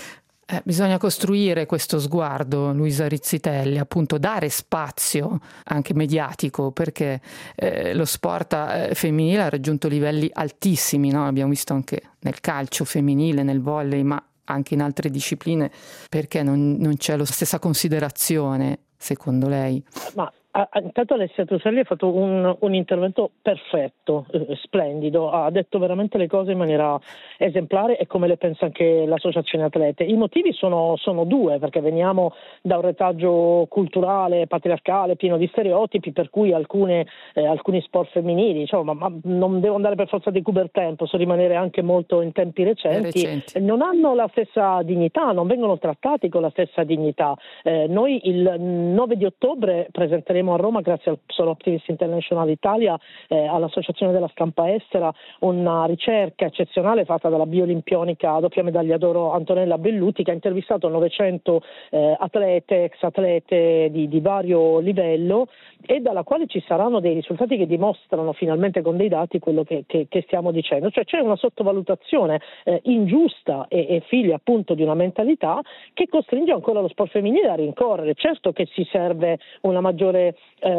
Bisogna costruire questo sguardo, Luisa Rizzitelli, appunto dare spazio anche mediatico, perché lo sport femminile ha raggiunto livelli altissimi, no? Abbiamo visto anche nel calcio femminile, nel volley, ma anche in altre discipline. Perché non c'è la stessa considerazione, secondo lei? Ma intanto Alessia Truselli ha fatto un intervento perfetto, splendido, ha detto veramente le cose in maniera esemplare e come le pensa anche l'associazione atlete. I motivi sono due, perché veniamo da un retaggio culturale, patriarcale, pieno di stereotipi, per cui alcuni sport femminili, insomma, ma non devo andare per forza di Coubertin, posso rimanere anche molto in tempi recenti, non hanno la stessa dignità, non vengono trattati con la stessa dignità. Noi il 9 di ottobre presenteremo a Roma, grazie al Solar Optimist International Italia, all'Associazione della Stampa Estera, una ricerca eccezionale fatta dalla biolimpionica doppia medaglia d'oro Antonella Belluti, che ha intervistato 900 atlete, ex atlete di vario livello, e dalla quale ci saranno dei risultati che dimostrano finalmente con dei dati quello che stiamo dicendo. Cioè c'è una sottovalutazione ingiusta e figlia appunto di una mentalità che costringe ancora lo sport femminile a rincorrere. Certo che si serve una maggiore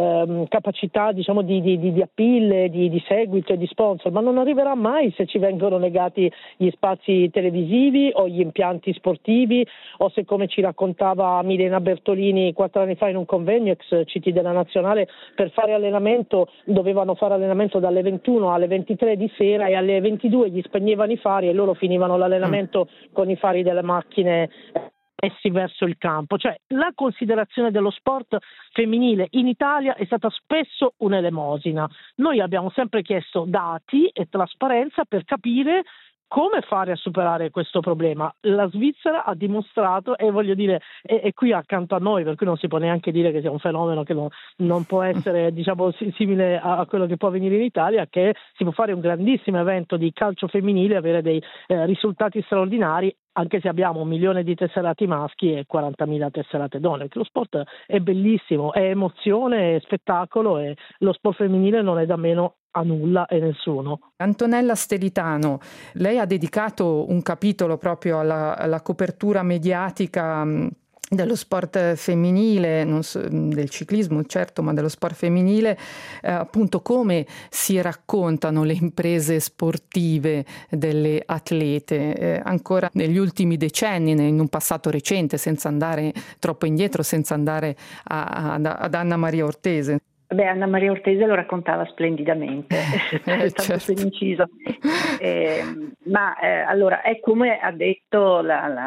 capacità, diciamo, di appeal, di seguito e di sponsor, ma non arriverà mai se ci vengono negati gli spazi televisivi o gli impianti sportivi, o se, come ci raccontava Milena Bertolini 4 anni fa in un convegno ex CT della Nazionale, per fare allenamento dovevano fare allenamento dalle 21 alle 23 di sera e alle 22 gli spegnevano i fari e loro finivano l'allenamento con i fari delle macchine messi verso il campo. Cioè la considerazione dello sport femminile in Italia è stata spesso un'elemosina. Noi abbiamo sempre chiesto dati e trasparenza per capire come fare a superare questo problema. La Svizzera ha dimostrato, e voglio dire, è qui accanto a noi, per cui non si può neanche dire che sia un fenomeno che non può essere, diciamo, simile a quello che può avvenire in Italia, che si può fare un grandissimo evento di calcio femminile e avere dei risultati straordinari, anche se abbiamo 1 milione di tesserati maschi e 40.000 tesserate donne. Lo sport è bellissimo, è emozione, è spettacolo, e lo sport femminile non è da meno a nulla e nessuno. Antonella Stelitano, lei ha dedicato un capitolo proprio alla copertura mediatica dello sport femminile, non so, del ciclismo certo, ma dello sport femminile, appunto come si raccontano le imprese sportive delle atlete, ancora negli ultimi decenni, in un passato recente, senza andare troppo indietro, senza andare ad Anna Maria Ortese. Anna Maria Ortese lo raccontava splendidamente, tanto certo. per inciso. Allora, è come ha detto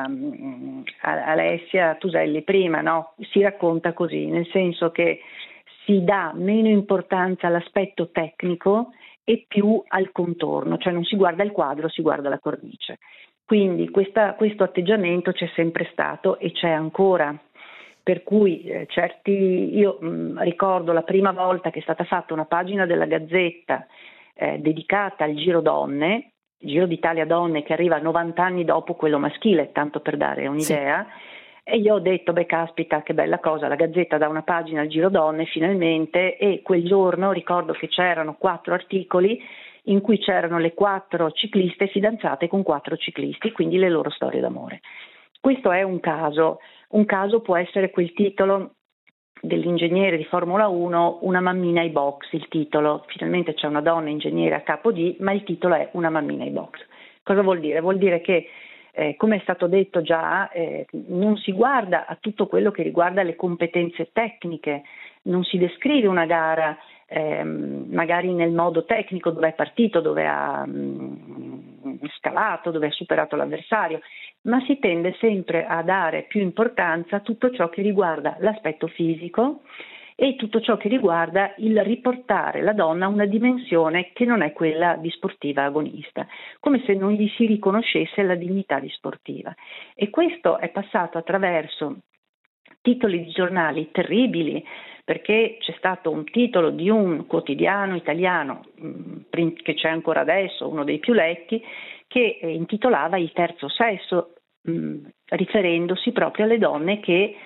Alessia Truselli prima, no? Si racconta così, nel senso che si dà meno importanza all'aspetto tecnico e più al contorno, cioè non si guarda il quadro, si guarda la cornice. Quindi questo atteggiamento c'è sempre stato e c'è ancora. Per cui io ricordo la prima volta che è stata fatta una pagina della Gazzetta dedicata al Giro Donne, Giro d'Italia Donne, che arriva 90 anni dopo quello maschile, tanto per dare un'idea, sì. E io ho detto, caspita, che bella cosa, la Gazzetta dà una pagina al Giro Donne finalmente, e quel giorno ricordo che c'erano 4 articoli in cui c'erano le 4 cicliste fidanzate con 4 ciclisti, quindi le loro storie d'amore. Questo è un caso. Un caso può essere quel titolo dell'ingegnere di Formula 1, una mammina ai box, il titolo. Finalmente c'è una donna ingegnere a capo di, ma il titolo è una mammina ai box. Cosa vuol dire? Vuol dire che, come è stato detto già, non si guarda a tutto quello che riguarda le competenze tecniche, non si descrive una gara magari nel modo tecnico, dove è partito, dove ha scalato, dove ha superato l'avversario, ma si tende sempre a dare più importanza a tutto ciò che riguarda l'aspetto fisico e tutto ciò che riguarda il riportare la donna a una dimensione che non è quella di sportiva agonista, come se non gli si riconoscesse la dignità di sportiva. E questo è passato attraverso titoli di giornali terribili, perché c'è stato un titolo di un quotidiano italiano che c'è ancora adesso, uno dei più letti, che intitolava Il terzo sesso, riferendosi proprio alle donne che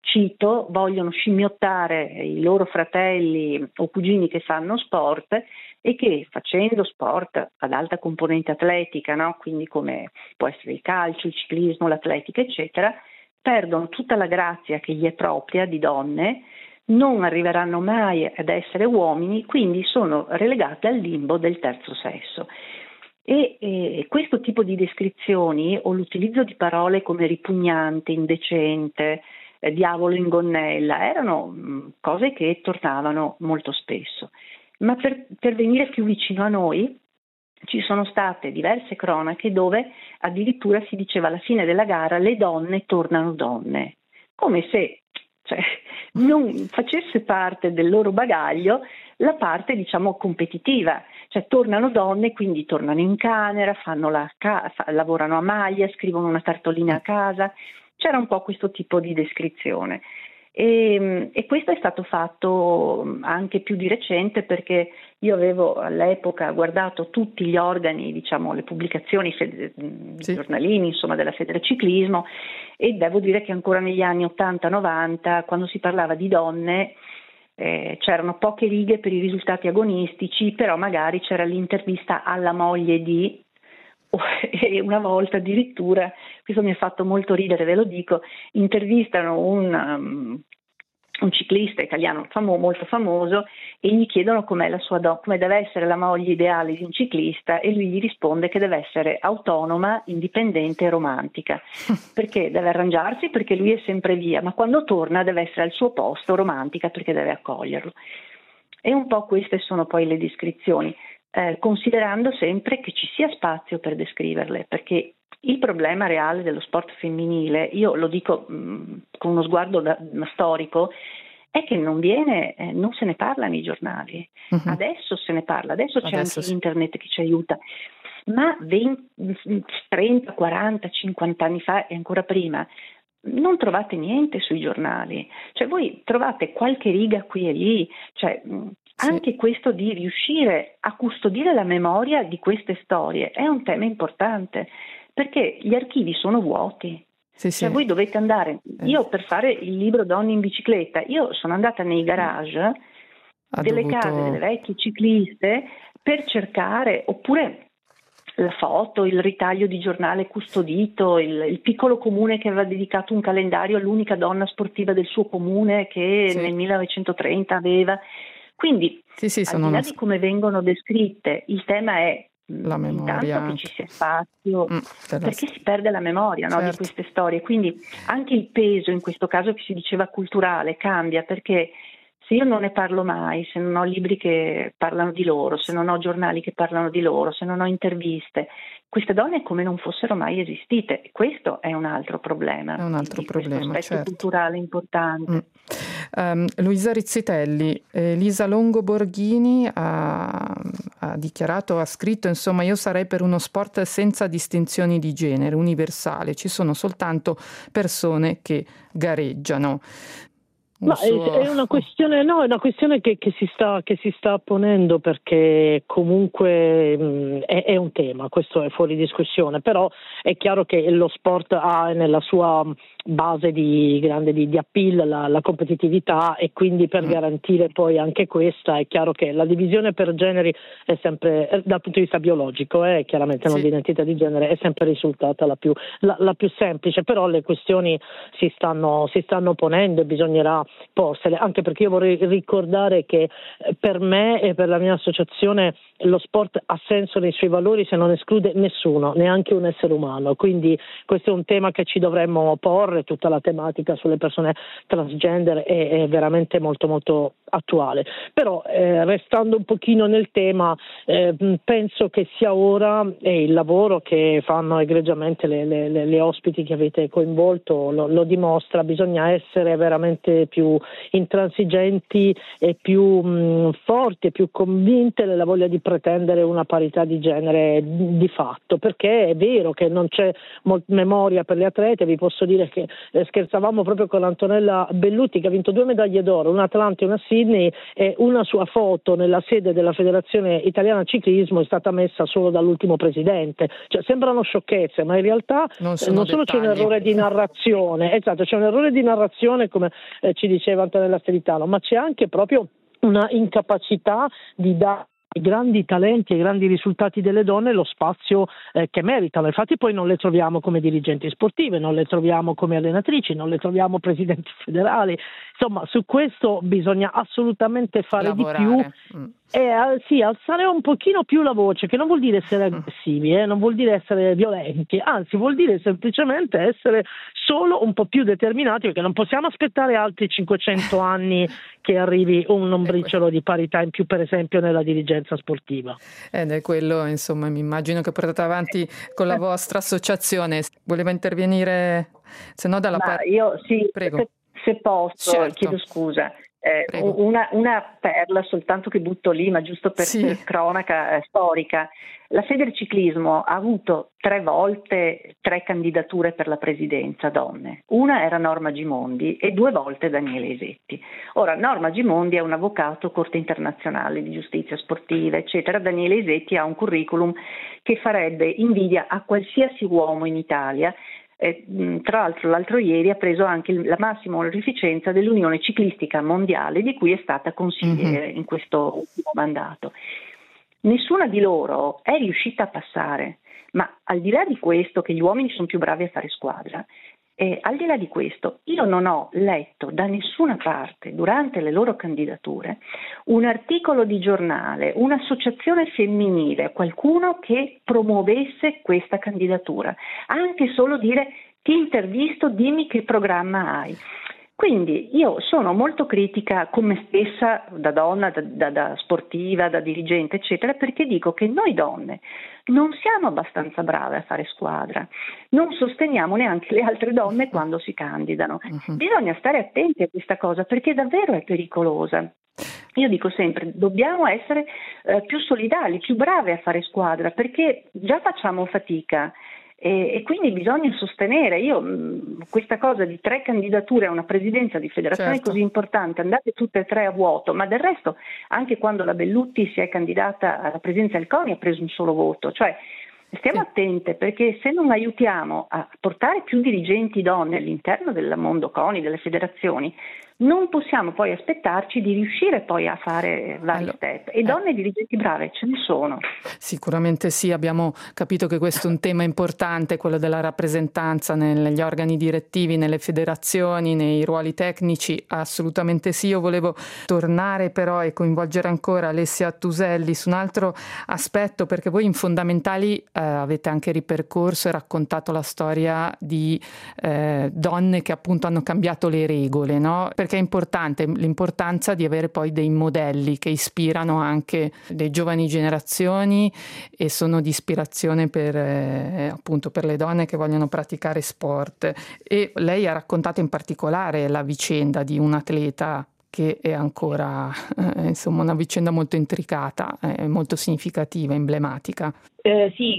cito, vogliono scimmiottare i loro fratelli o cugini che fanno sport e che facendo sport ad alta componente atletica, no? Quindi come può essere il calcio, il ciclismo, l'atletica, eccetera, perdono tutta la grazia che gli è propria di donne, non arriveranno mai ad essere uomini, quindi sono relegate al limbo del terzo sesso. E questo tipo di descrizioni o l'utilizzo di parole come ripugnante, indecente, diavolo in gonnella erano cose che tornavano molto spesso. Ma per venire più vicino a noi ci sono state diverse cronache dove addirittura si diceva alla fine della gara le donne tornano donne, come se non facesse parte del loro bagaglio la parte diciamo competitiva, cioè tornano donne, quindi tornano in camera, lavorano a maglia, scrivono una cartolina a casa, c'era un po' questo tipo di descrizione. E questo è stato fatto anche più di recente, perché io avevo all'epoca guardato tutti gli organi, diciamo le pubblicazioni giornalini insomma della Federciclismo, e devo dire che ancora negli anni 80-90 quando si parlava di donne c'erano poche righe per i risultati agonistici, però magari c'era l'intervista alla moglie di, e una volta addirittura, questo mi ha fatto molto ridere, ve lo dico, intervistano un ciclista italiano molto famoso e gli chiedono come deve essere la moglie ideale di un ciclista, e lui gli risponde che deve essere autonoma, indipendente e romantica, perché deve arrangiarsi, perché lui è sempre via, ma quando torna deve essere al suo posto, romantica perché deve accoglierlo. E un po' queste sono poi le descrizizioni, considerando sempre che ci sia spazio per descriverle, perché il problema reale dello sport femminile, io lo dico con uno sguardo storico, è che non se ne parla nei giornali. Uh-huh. Adesso se ne parla, adesso c'è anche internet che ci aiuta, ma 30, 40, 50 anni fa e ancora prima non trovate niente sui giornali, cioè voi trovate qualche riga qui e lì, cioè anche questo di riuscire a custodire la memoria di queste storie è un tema importante, perché gli archivi sono vuoti. Cioè voi dovete andare, io per fare il libro Donne in bicicletta, io sono andata nei garage delle case delle vecchie cicliste per cercare, oppure la foto, il ritaglio di giornale custodito, il piccolo comune che aveva dedicato un calendario all'unica donna sportiva del suo comune che nel 1930 aveva. Quindi al di là di come vengono descritte, il tema è la memoria, intanto che ci sia spazio, perché si perde la memoria, no, di queste storie. Quindi anche il peso, in questo caso che si diceva culturale, cambia, perché se io non ne parlo mai, se non ho libri che parlano di loro, se non ho giornali che parlano di loro, se non ho interviste, queste donne è come non fossero mai esistite. E questo è un altro problema. È un altro problema, aspetto culturale importante. Luisa Rizzitelli, Lisa Longo Borghini ha dichiarato, ha scritto, insomma, io sarei per uno sport senza distinzioni di genere, universale, ci sono soltanto persone che gareggiano. Ma è una questione, è una questione che si sta ponendo, perché comunque è un tema, questo è fuori discussione, però è chiaro che lo sport ha nella sua base di appeal la competitività, e quindi per garantire poi anche questa è chiaro che la divisione per generi è sempre, dal punto di vista biologico, chiaramente non di identità di genere, è sempre risultata la più semplice, però le questioni si stanno ponendo e bisognerà porsele, anche perché io vorrei ricordare che per me e per la mia associazione lo sport ha senso nei suoi valori se non esclude nessuno, neanche un essere umano, quindi questo è un tema che ci dovremmo porre, tutta la tematica sulle persone transgender è veramente molto molto attuale. Però restando un pochino nel tema, penso che sia ora, e il lavoro che fanno egregiamente le ospiti che avete coinvolto lo dimostra, bisogna essere veramente più intransigenti e più forti e più convinte nella voglia di pretendere una parità di genere di fatto, perché è vero che non c'è memoria per le atlete. Vi posso dire che scherzavamo proprio con Antonella Bellutti, che ha vinto 2 medaglie d'oro, una Atlanta e una Sydney, e una sua foto nella sede della Federazione Italiana Ciclismo è stata messa solo dall'ultimo presidente. Cioè, sembrano sciocchezze, ma in realtà non solo c'è un errore di narrazione, esatto, c'è un errore di narrazione, come ci diceva Antonella Stelitano, ma c'è anche proprio una incapacità di dare ai grandi talenti e ai grandi risultati delle donne lo spazio che meritano. Infatti poi non le troviamo come dirigenti sportive, non le troviamo come allenatrici, non le troviamo presidenti federali. Insomma, su questo bisogna assolutamente fare lavorare di più e sì, alzare un pochino più la voce, che non vuol dire essere aggressivi, non vuol dire essere violenti, anzi vuol dire semplicemente essere solo un po' più determinati, perché non possiamo aspettare altri 500 anni che arrivi un briciolo di parità in più, per esempio nella dirigenza sportiva. Ed è quello, insomma, mi immagino che portate avanti con la vostra associazione. Voleva intervenire, se no dalla parte... Io sì, prego. Se posso, certo. Chiedo scusa. Una perla soltanto che butto lì, ma giusto per cronaca storica. La Federciclismo ha avuto 3 volte 3 candidature per la presidenza donne. Una era Norma Gimondi e 2 volte Daniele Isetti. Ora, Norma Gimondi è un avvocato Corte internazionale di giustizia sportiva, eccetera. Daniele Isetti ha un curriculum che farebbe invidia a qualsiasi uomo in Italia. Tra l'altro l'altro ieri ha preso anche la massima onorificenza dell'Unione Ciclistica Mondiale, di cui è stata consigliere in questo ultimo mandato. Nessuna di loro è riuscita a passare, ma al di là di questo, che gli uomini sono più bravi a fare squadra, al di là di questo, io non ho letto da nessuna parte durante le loro candidature un articolo di giornale, un'associazione femminile, qualcuno che promuovesse questa candidatura, anche solo dire ti intervisto, dimmi che programma hai. Quindi io sono molto critica con me stessa, da donna, da sportiva, da dirigente, eccetera, perché dico che noi donne non siamo abbastanza brave a fare squadra, non sosteniamo neanche le altre donne quando si candidano. Bisogna stare attenti a questa cosa, perché davvero è pericolosa. Io dico sempre, dobbiamo essere più solidali, più brave a fare squadra, perché già facciamo fatica. E quindi bisogna sostenere. Questa cosa di 3 candidature a una presidenza di federazione così importante, andate tutte e 3 a vuoto, ma del resto anche quando la Bellutti si è candidata alla presidenza del CONI ha preso un solo voto, cioè stiamo attente, perché se non aiutiamo a portare più dirigenti donne all'interno del mondo CONI, delle federazioni, non possiamo poi aspettarci di riuscire poi a fare vari step. E donne dirigenti brave ce ne sono. Sicuramente sì, abbiamo capito che questo è un tema importante, quello della rappresentanza negli organi direttivi, nelle federazioni, nei ruoli tecnici, assolutamente sì. Io volevo tornare però e coinvolgere ancora Alessia Tuselli su un altro aspetto, perché voi in Fondamentali avete anche ripercorso e raccontato la storia di donne che appunto hanno cambiato le regole, no? Perché è importante l'importanza di avere poi dei modelli che ispirano anche le giovani generazioni e sono di ispirazione per appunto per le donne che vogliono praticare sport. E lei ha raccontato in particolare la vicenda di un atleta che è ancora insomma una vicenda molto intricata, molto significativa, emblematica. Sì,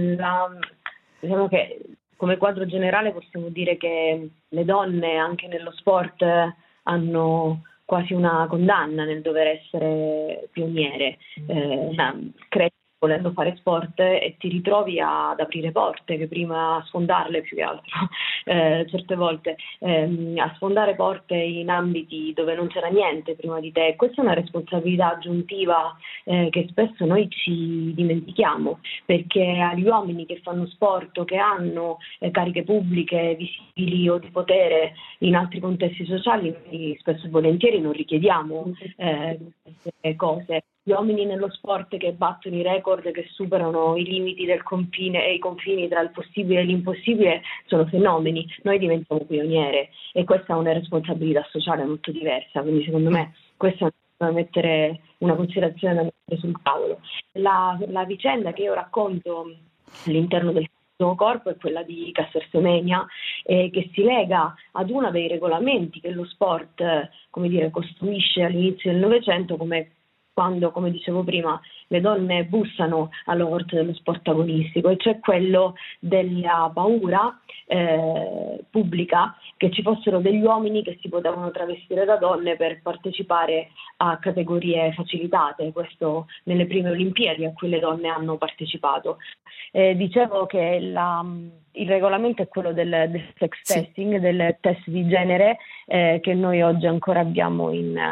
diciamo che come quadro generale possiamo dire che le donne anche nello sport hanno quasi una condanna nel dover essere pioniere. Cresci volendo fare sport e ti ritrovi ad aprire porte che prima a sfondarle più che altro certe volte a sfondare porte in ambiti dove non c'era niente prima di te. Questa è una responsabilità aggiuntiva che spesso noi ci dimentichiamo, perché agli uomini che fanno sport o che hanno cariche pubbliche visibili o di potere in altri contesti sociali, noi spesso e volentieri non richiediamo queste cose. Gli uomini nello sport che battono i record, che superano i limiti del confine e i confini tra il possibile e l'impossibile, sono fenomeni. Noi diventiamo pioniere e questa è una responsabilità sociale molto diversa, quindi secondo me questa è da mettere una considerazione da mettere sul tavolo. La vicenda che io racconto all'interno del corpo è quella di Castelsemenia, che si lega ad uno dei regolamenti che lo sport costruisce all'inizio del Novecento, come quando, come dicevo prima, le donne bussano alla porta dello sport agonistico, e cioè quello della paura pubblica che ci fossero degli uomini che si potevano travestire da donne per partecipare a categorie facilitate, questo nelle prime Olimpiadi a cui le donne hanno partecipato. Dicevo che il regolamento è quello del sex testing, del test di genere, che noi oggi ancora abbiamo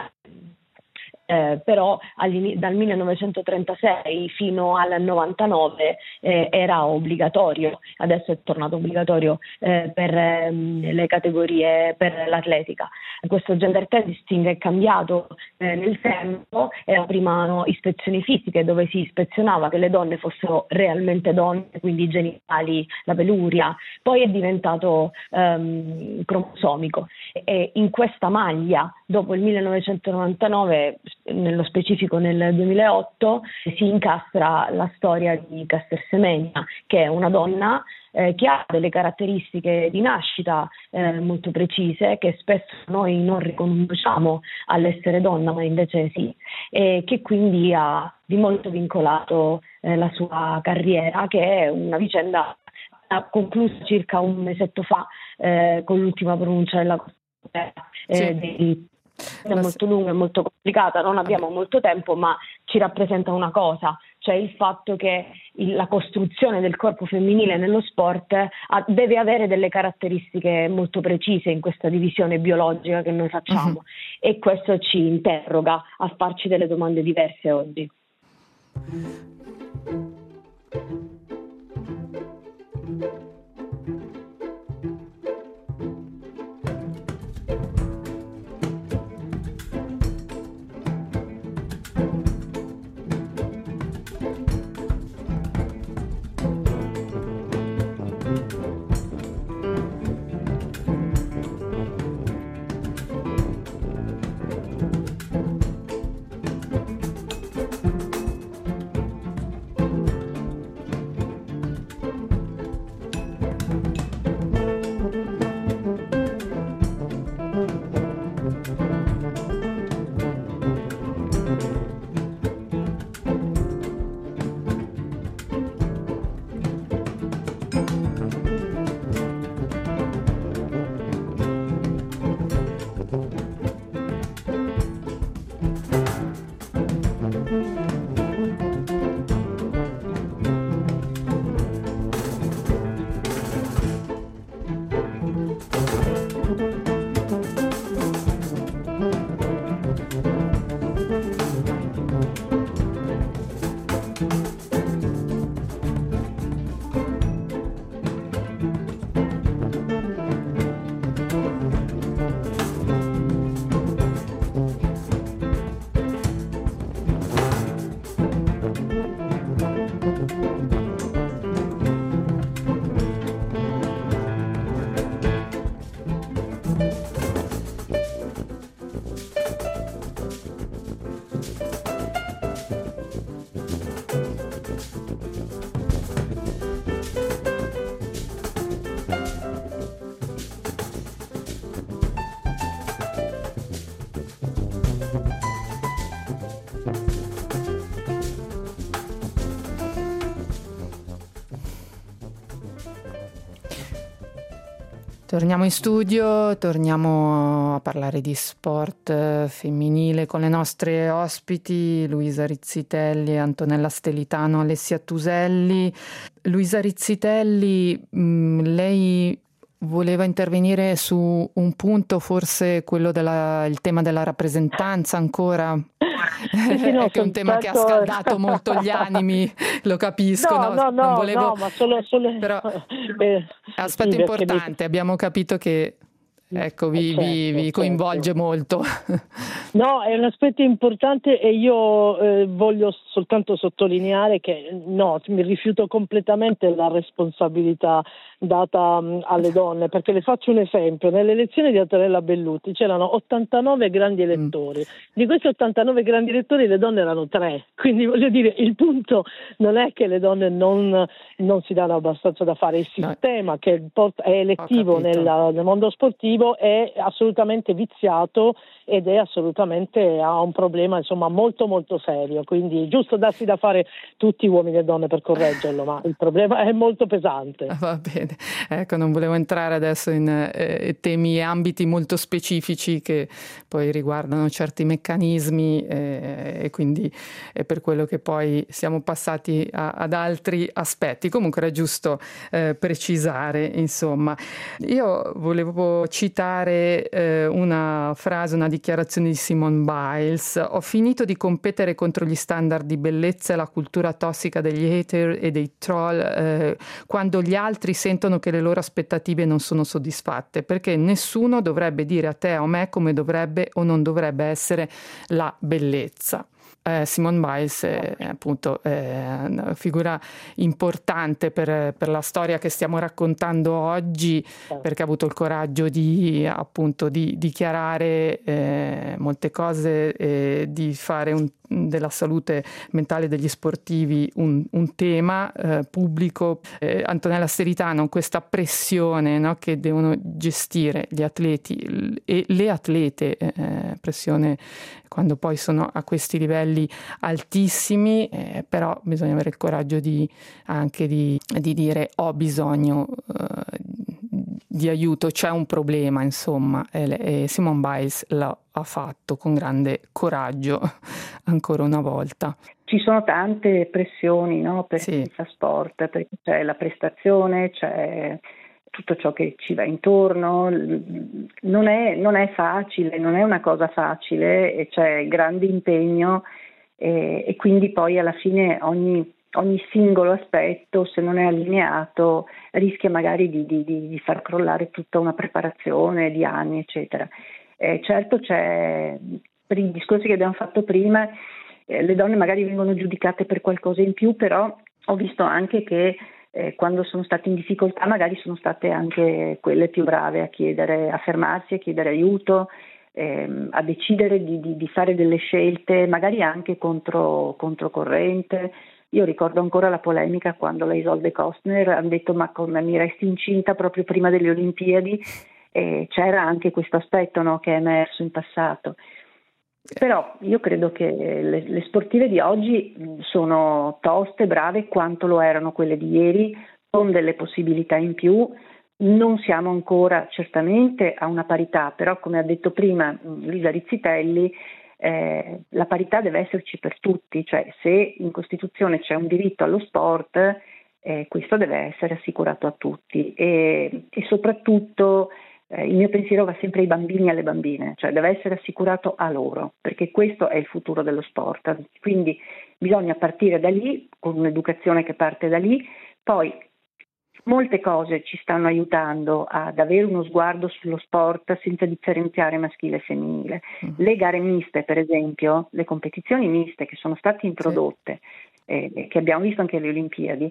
però dal 1936 fino al 99 era obbligatorio, adesso è tornato obbligatorio per le categorie, per l'atletica. Questo gender testing è cambiato nel tempo, era prima ispezioni fisiche dove si ispezionava che le donne fossero realmente donne, quindi i genitali, la peluria, poi è diventato cromosomico, e in questa maglia dopo il 1999, nello specifico nel 2008, si incastra la storia di Castelsemenia, che è una donna che ha delle caratteristiche di nascita molto precise, che spesso noi non riconosciamo all'essere donna, ma invece sì, e che quindi ha di molto vincolato la sua carriera, che è una vicenda conclusa circa un mesetto fa con l'ultima pronuncia della Corte. È molto lunga e molto complicata, non abbiamo molto tempo, ma ci rappresenta una cosa, cioè il fatto che la costruzione del corpo femminile nello sport deve avere delle caratteristiche molto precise in questa divisione biologica che noi facciamo, e questo ci interroga a farci delle domande diverse oggi. Torniamo in studio, torniamo a parlare di sport femminile con le nostre ospiti Luisa Rizzitelli, Antonella Stelitano, Alessia Tuselli. Luisa Rizzitelli, lei voleva intervenire su un punto, forse quello il tema della rappresentanza ancora? Sì, no, è un tema che ha scaldato molto gli animi, lo capisco. Non volevo... ma solo... Però aspetto importante, abbiamo capito che ecco, vi coinvolge molto. No, è un aspetto importante e io voglio soltanto sottolineare che no, mi rifiuto completamente la responsabilità data alle donne, perché le faccio un esempio. Nelle elezioni di Antonella Belluti c'erano 89 grandi elettori, di questi 89 grandi elettori le donne erano 3, quindi voglio dire, il punto non è che le donne non si danno abbastanza da fare, il sistema che è elettivo nel mondo sportivo è assolutamente viziato ed è assolutamente ha un problema insomma molto molto serio, quindi è giusto darsi da fare tutti uomini e donne per correggerlo, ma il problema è molto pesante. Va bene, ecco, non volevo entrare adesso in temi e ambiti molto specifici che poi riguardano certi meccanismi e quindi è per quello che poi siamo passati ad altri aspetti. Comunque era giusto precisare, insomma. Io volevo citare una frase, una dichiarazione di Simone Biles: ho finito di competere contro gli standard di bellezza e la cultura tossica degli hater e dei troll quando gli altri sentono che le loro aspettative non sono soddisfatte, perché nessuno dovrebbe dire a te o a me come dovrebbe o non dovrebbe essere la bellezza. Simone Biles è appunto una figura importante per la storia che stiamo raccontando oggi, perché ha avuto il coraggio di dichiarare molte cose, di fare della salute mentale degli sportivi un tema pubblico. Antonella Steritano, questa pressione, no, che devono gestire gli atleti e le atlete, pressione quando poi sono a questi livelli altissimi, però bisogna avere il coraggio anche di dire ho bisogno di aiuto, c'è un problema, insomma, e Simone Biles ha fatto con grande coraggio ancora una volta. Ci sono tante pressioni, no, per chi fa sport, perché c'è la prestazione, c'è tutto ciò che ci va intorno, non è facile, non è una cosa facile, e c'è grande impegno e quindi poi alla fine ogni singolo aspetto, se non è allineato, rischia magari di far crollare tutta una preparazione di anni, eccetera. Certo c'è, per i discorsi che abbiamo fatto prima, le donne magari vengono giudicate per qualcosa in più, però ho visto anche che quando sono state in difficoltà magari sono state anche quelle più brave a fermarsi, a chiedere aiuto, a decidere di fare delle scelte magari anche controcorrente. Io ricordo ancora la polemica quando la Isolde Kostner ha detto ma come mi resti incinta proprio prima delle Olimpiadi, c'era anche questo aspetto, no, che è emerso in passato. Però io credo che le sportive di oggi sono toste, brave quanto lo erano quelle di ieri, con delle possibilità in più. Non siamo ancora certamente a una parità, però come ha detto prima Lisa Rizzitelli, la parità deve esserci per tutti, cioè se in Costituzione c'è un diritto allo sport, questo deve essere assicurato a tutti e soprattutto il mio pensiero va sempre ai bambini e alle bambine, cioè deve essere assicurato a loro, perché questo è il futuro dello sport, quindi bisogna partire da lì, con un'educazione che parte da lì. Poi molte cose ci stanno aiutando ad avere uno sguardo sullo sport senza differenziare maschile e femminile. Le gare miste, per esempio, le competizioni miste che sono state introdotte, che abbiamo visto anche alle Olimpiadi,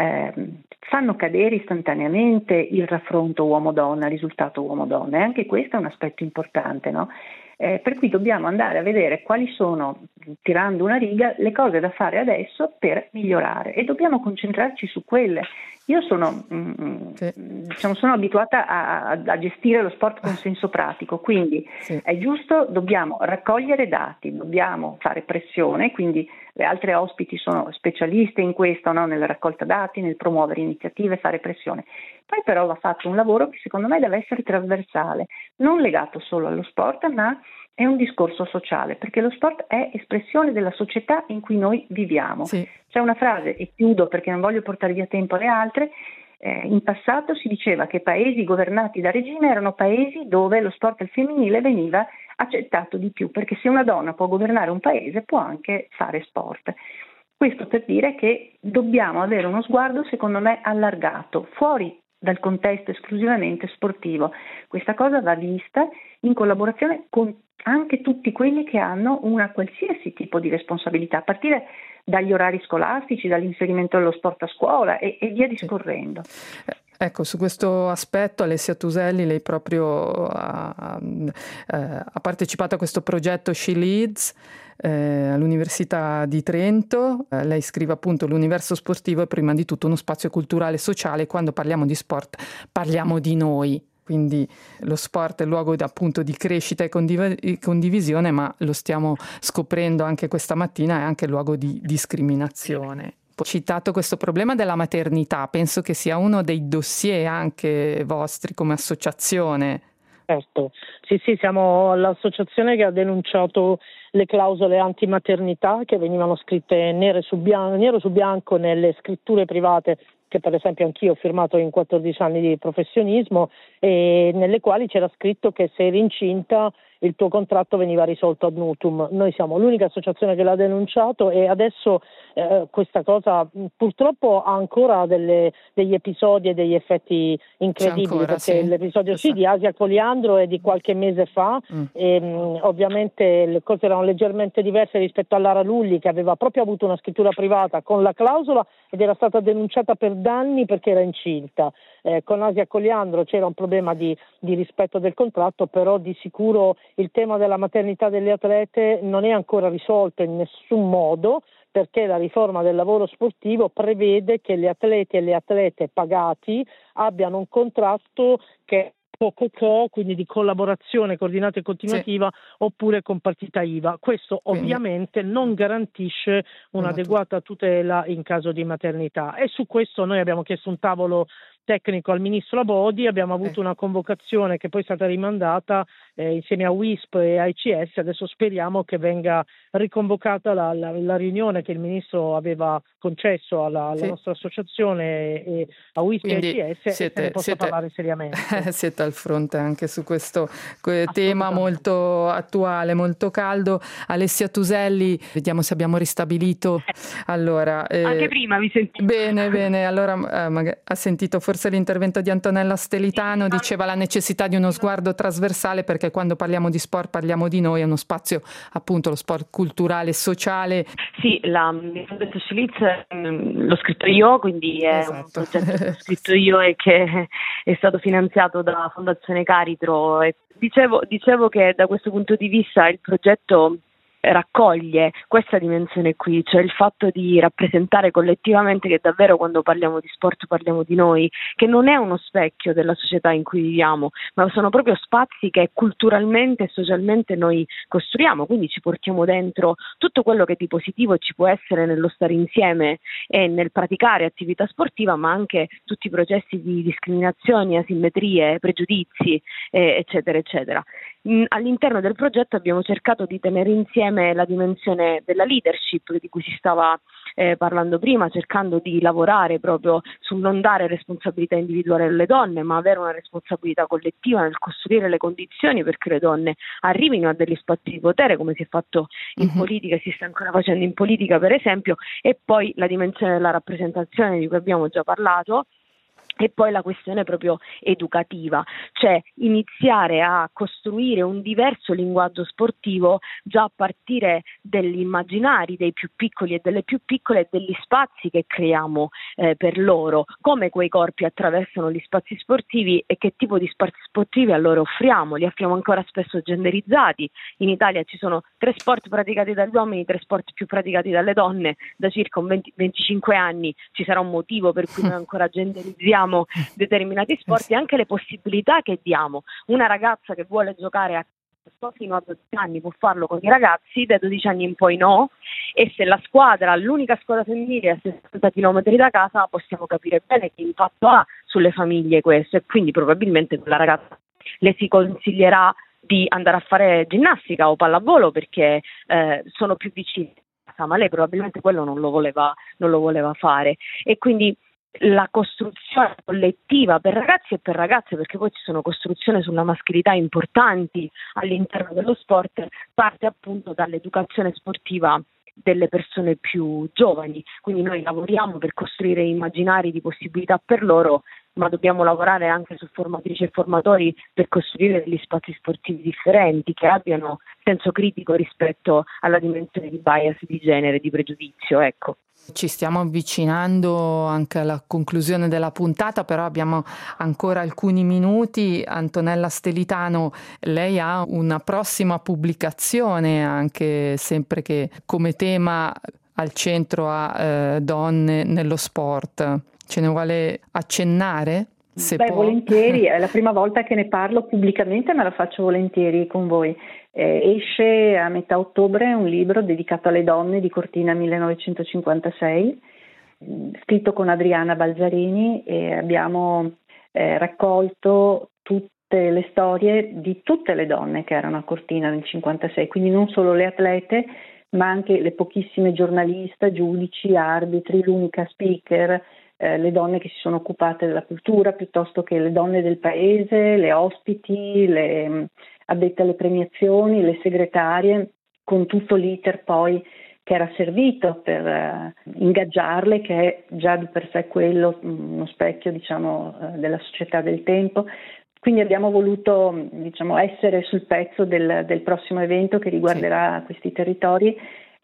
fanno cadere istantaneamente il raffronto uomo-donna, risultato uomo-donna, e anche questo è un aspetto importante, no? Per cui dobbiamo andare a vedere quali sono, tirando una riga, le cose da fare adesso per migliorare e dobbiamo concentrarci su quelle. Io sono abituata a gestire lo sport con senso pratico, quindi è giusto, dobbiamo raccogliere dati, dobbiamo fare pressione, quindi le altre ospiti sono specialiste in questo, no? Nella raccolta dati, nel promuovere iniziative, fare pressione. Poi però va fatto un lavoro che secondo me deve essere trasversale, non legato solo allo sport, ma è un discorso sociale, perché lo sport è espressione della società in cui noi viviamo. C'è una frase, e chiudo perché non voglio portare via tempo alle altre, in passato si diceva che paesi governati da regime erano paesi dove lo sport al femminile veniva accettato di più, perché se una donna può governare un paese può anche fare sport. Questo per dire che dobbiamo avere uno sguardo, secondo me, allargato, fuori dal contesto esclusivamente sportivo. Questa cosa va vista in collaborazione con anche tutti quelli che hanno una qualsiasi tipo di responsabilità, a partire dagli orari scolastici, dall'inserimento dello sport a scuola e via discorrendo. Ecco, su questo aspetto Alessia Tuselli, lei proprio ha partecipato a questo progetto She Leads all'Università di Trento. Lei scrive appunto: l'universo sportivo è prima di tutto uno spazio culturale e sociale. Quando parliamo di sport parliamo di noi. Quindi lo sport è luogo appunto di crescita e condivisione, ma lo stiamo scoprendo anche questa mattina, è anche luogo di discriminazione. Ho citato questo problema della maternità, penso che sia uno dei dossier anche vostri come associazione. Certo, sì, siamo l'associazione che ha denunciato le clausole antimaternità che venivano scritte nero su bianco nelle scritture private, che per esempio anch'io ho firmato in 14 anni di professionismo, e nelle quali c'era scritto che se eri incinta il tuo contratto veniva risolto ad nutum. Noi siamo l'unica associazione che l'ha denunciato e adesso questa cosa purtroppo ha ancora degli episodi e degli effetti incredibili, ancora, perché sì. l'episodio di Asia Coliandro è di qualche mese fa e ovviamente le cose erano leggermente diverse rispetto a Lara Lulli, che aveva proprio avuto una scrittura privata con la clausola ed era stata denunciata per danni perché era incinta. Con Asia Coliandro c'era un problema di rispetto del contratto, però di sicuro il tema della maternità delle atlete non è ancora risolto in nessun modo, perché la riforma del lavoro sportivo prevede che gli atleti e le atlete pagati abbiano un contratto che quindi di collaborazione coordinata e continuativa, oppure con partita IVA. Questo ovviamente non garantisce un'adeguata tutela in caso di maternità, e su questo noi abbiamo chiesto un tavolo tecnico al ministro Labodi, abbiamo avuto una convocazione che poi è stata rimandata insieme a WISP e a ICS. Adesso speriamo che venga riconvocata la riunione che il ministro aveva concesso alla nostra associazione e a WISP e ICS, e se ne possa parlare seriamente. Siete al fronte anche su questo tema molto attuale, molto caldo. Alessia Tuselli, vediamo se abbiamo ristabilito. Allora, anche prima vi sentivo. Bene, allora ha sentito forse l'intervento di Antonella Stelitano, diceva la necessità di uno sguardo trasversale, perché quando parliamo di sport parliamo di noi, è uno spazio appunto lo sport culturale e sociale. Sì, il progetto Schlitz l'ho scritto io, quindi è un progetto che ho scritto io e che è stato finanziato da Fondazione Caritro. E dicevo che da questo punto di vista il progetto raccoglie questa dimensione qui, cioè il fatto di rappresentare collettivamente che davvero quando parliamo di sport parliamo di noi, che non è uno specchio della società in cui viviamo, ma sono proprio spazi che culturalmente e socialmente noi costruiamo, quindi ci portiamo dentro tutto quello che di positivo ci può essere nello stare insieme e nel praticare attività sportiva, ma anche tutti i processi di discriminazioni, asimmetrie, pregiudizi, eccetera, eccetera. All'interno del progetto abbiamo cercato di tenere insieme la dimensione della leadership di cui si stava parlando prima, cercando di lavorare proprio sul non dare responsabilità individuale alle donne, ma avere una responsabilità collettiva nel costruire le condizioni perché le donne arrivino a degli spazi di potere, come si è fatto in politica e si sta ancora facendo in politica per esempio, e poi la dimensione della rappresentazione di cui abbiamo già parlato. E poi la questione proprio educativa, cioè iniziare a costruire un diverso linguaggio sportivo già a partire degli immaginari dei più piccoli e delle più piccole e degli spazi che creiamo per loro, come quei corpi attraversano gli spazi sportivi e che tipo di spazi sportivi a loro offriamo. Li offriamo ancora spesso genderizzati. In Italia ci sono 3 sport praticati dagli uomini, 3 sport più praticati dalle donne. Da circa 25 anni ci sarà un motivo per cui noi ancora genderizziamo determinati sport e anche le possibilità che diamo. Una ragazza che vuole giocare a fino a 12 anni può farlo con i ragazzi, dai 12 anni in poi no, e se l'unica squadra femminile è a 60 km da casa, possiamo capire bene che impatto ha sulle famiglie questo, e quindi probabilmente quella ragazza le si consiglierà di andare a fare ginnastica o pallavolo perché sono più vicini, ma lei probabilmente quello non lo voleva fare. E quindi la costruzione collettiva per ragazzi e per ragazze, perché poi ci sono costruzioni sulla maschilità importanti all'interno dello sport, parte appunto dall'educazione sportiva delle persone più giovani. Quindi noi lavoriamo per costruire immaginari di possibilità per loro ma dobbiamo lavorare anche su formatrici e formatori per costruire degli spazi sportivi differenti che abbiano senso critico rispetto alla dimensione di bias di genere, di pregiudizio, ecco. Ci stiamo avvicinando anche alla conclusione della puntata, però abbiamo ancora alcuni minuti. Antonella Stelitano, lei ha una prossima pubblicazione, anche sempre che come tema al centro a donne nello sport. Ce ne vuole accennare? Volentieri, è la prima volta che ne parlo pubblicamente, ma la faccio volentieri con voi. Esce a metà ottobre un libro dedicato alle donne di Cortina 1956, scritto con Adriana Balzarini, e abbiamo raccolto tutte le storie di tutte le donne che erano a Cortina nel 56, quindi non solo le atlete, ma anche le pochissime giornaliste, giudici, arbitri, l'unica speaker, le donne che si sono occupate della cultura, piuttosto che le donne del paese, le ospiti, le addette alle premiazioni, le segretarie, con tutto l'iter poi che era servito per ingaggiarle, che è già di per sé quello uno specchio, della società del tempo. Quindi abbiamo voluto, essere sul pezzo del prossimo evento che riguarderà questi territori,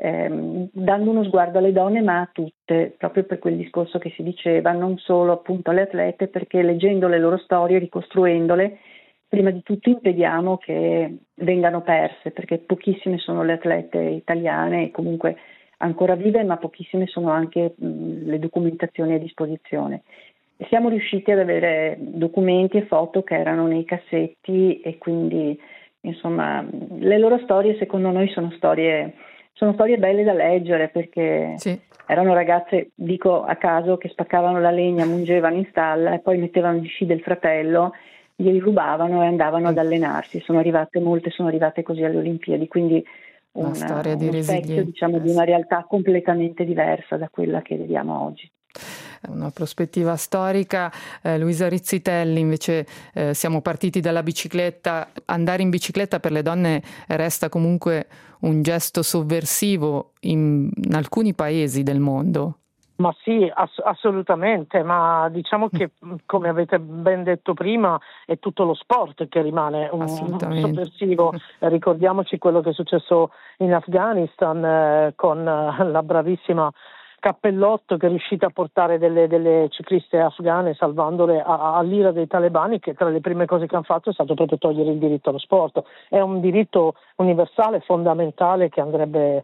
dando uno sguardo alle donne, ma a tutte, proprio per quel discorso che si diceva, non solo appunto alle atlete, perché leggendo le loro storie, ricostruendole, prima di tutto impediamo che vengano perse, perché pochissime sono le atlete italiane e comunque ancora vive, ma pochissime sono anche le documentazioni a disposizione. E siamo riusciti ad avere documenti e foto che erano nei cassetti, e quindi insomma le loro storie secondo noi sono storie belle da leggere, perché erano ragazze, dico a caso, che spaccavano la legna, mungevano in stalla e poi mettevano gli sci del fratello, glieli rubavano e andavano ad allenarsi. Molte sono arrivate così alle Olimpiadi, quindi una storia di resilienza, di una realtà completamente diversa da quella che vediamo oggi. Una prospettiva storica. Luisa Rizzitelli, invece, siamo partiti dalla bicicletta. Andare in bicicletta per le donne resta comunque un gesto sovversivo in alcuni paesi del mondo. Ma sì, assolutamente, ma diciamo che, come avete ben detto prima, è tutto lo sport che rimane un sovversivo. Ricordiamoci quello che è successo in Afghanistan con la bravissima Cappellotto, che è riuscita a portare delle cicliste afghane, salvandole all'ira dei talebani, che tra le prime cose che hanno fatto è stato proprio togliere il diritto allo sport. È un diritto universale, fondamentale, che andrebbe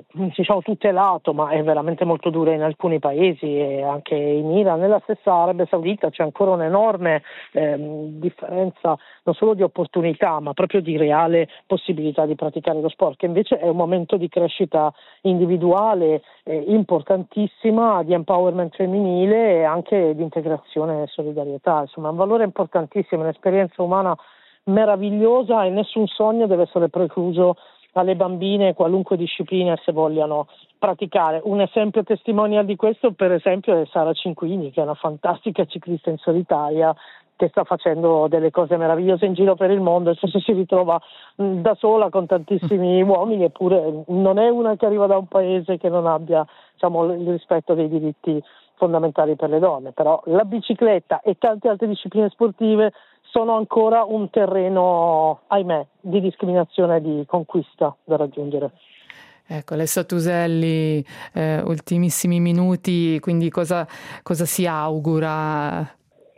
tutelato, ma è veramente molto dura in alcuni paesi, e anche in Iran, nella stessa Arabia Saudita c'è ancora un'enorme differenza, non solo di opportunità, ma proprio di reale possibilità di praticare lo sport, che invece è un momento di crescita individuale importantissima, di empowerment femminile e anche di integrazione e solidarietà. Insomma, è un valore importantissimo, un'esperienza umana meravigliosa, e nessun sogno deve essere precluso alle bambine, qualunque disciplina se vogliano praticare. Un esempio testimonial di questo, per esempio, è Sara Cinquini, che è una fantastica ciclista in solitaria, che sta facendo delle cose meravigliose in giro per il mondo, e forse si ritrova da sola con tantissimi uomini, eppure non è una che arriva da un paese che non abbia il rispetto dei diritti fondamentali per le donne. Però la bicicletta e tante altre discipline sportive sono ancora un terreno, ahimè, di discriminazione e di conquista da raggiungere. Ecco, Alessa Tuselli, ultimissimi minuti, quindi cosa si augura?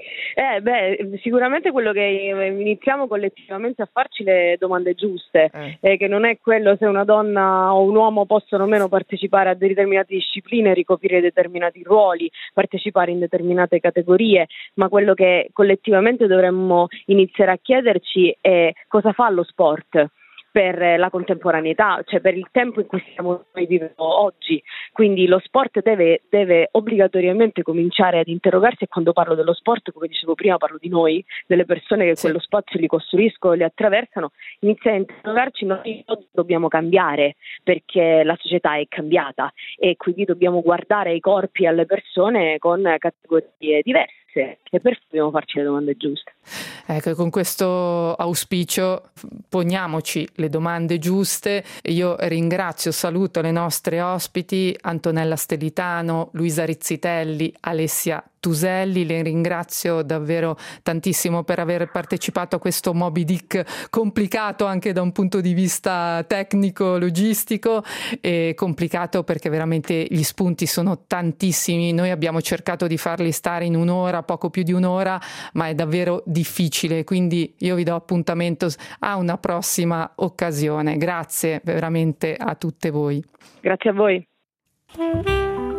Sicuramente quello che iniziamo collettivamente a farci le domande giuste, che non è quello se una donna o un uomo possono o meno partecipare a determinate discipline, ricoprire determinati ruoli, partecipare in determinate categorie, ma quello che collettivamente dovremmo iniziare a chiederci è cosa fa lo sport per la contemporaneità, cioè per il tempo in cui stiamo noi vivendo oggi. Quindi lo sport deve obbligatoriamente cominciare ad interrogarsi, e quando parlo dello sport, come dicevo prima, parlo di noi, delle persone che quello spazio li costruiscono, li attraversano, inizia a interrogarci: noi dobbiamo cambiare perché la società è cambiata, e quindi dobbiamo guardare ai corpi e alle persone con categorie diverse, e per dobbiamo farci le domande giuste. Ecco, con questo auspicio poniamoci le domande giuste. Io saluto le nostre ospiti, Antonella Stellitano, Luisa Rizzitelli, Alessia Tuselli. Le ringrazio davvero tantissimo per aver partecipato a questo Moby Dick complicato anche da un punto di vista tecnico, logistico, e complicato perché veramente gli spunti sono tantissimi. Noi abbiamo cercato di farli stare in un'ora, poco più di un'ora, ma è davvero difficile, quindi io vi do appuntamento a una prossima occasione. Grazie veramente a tutte voi. Grazie a voi.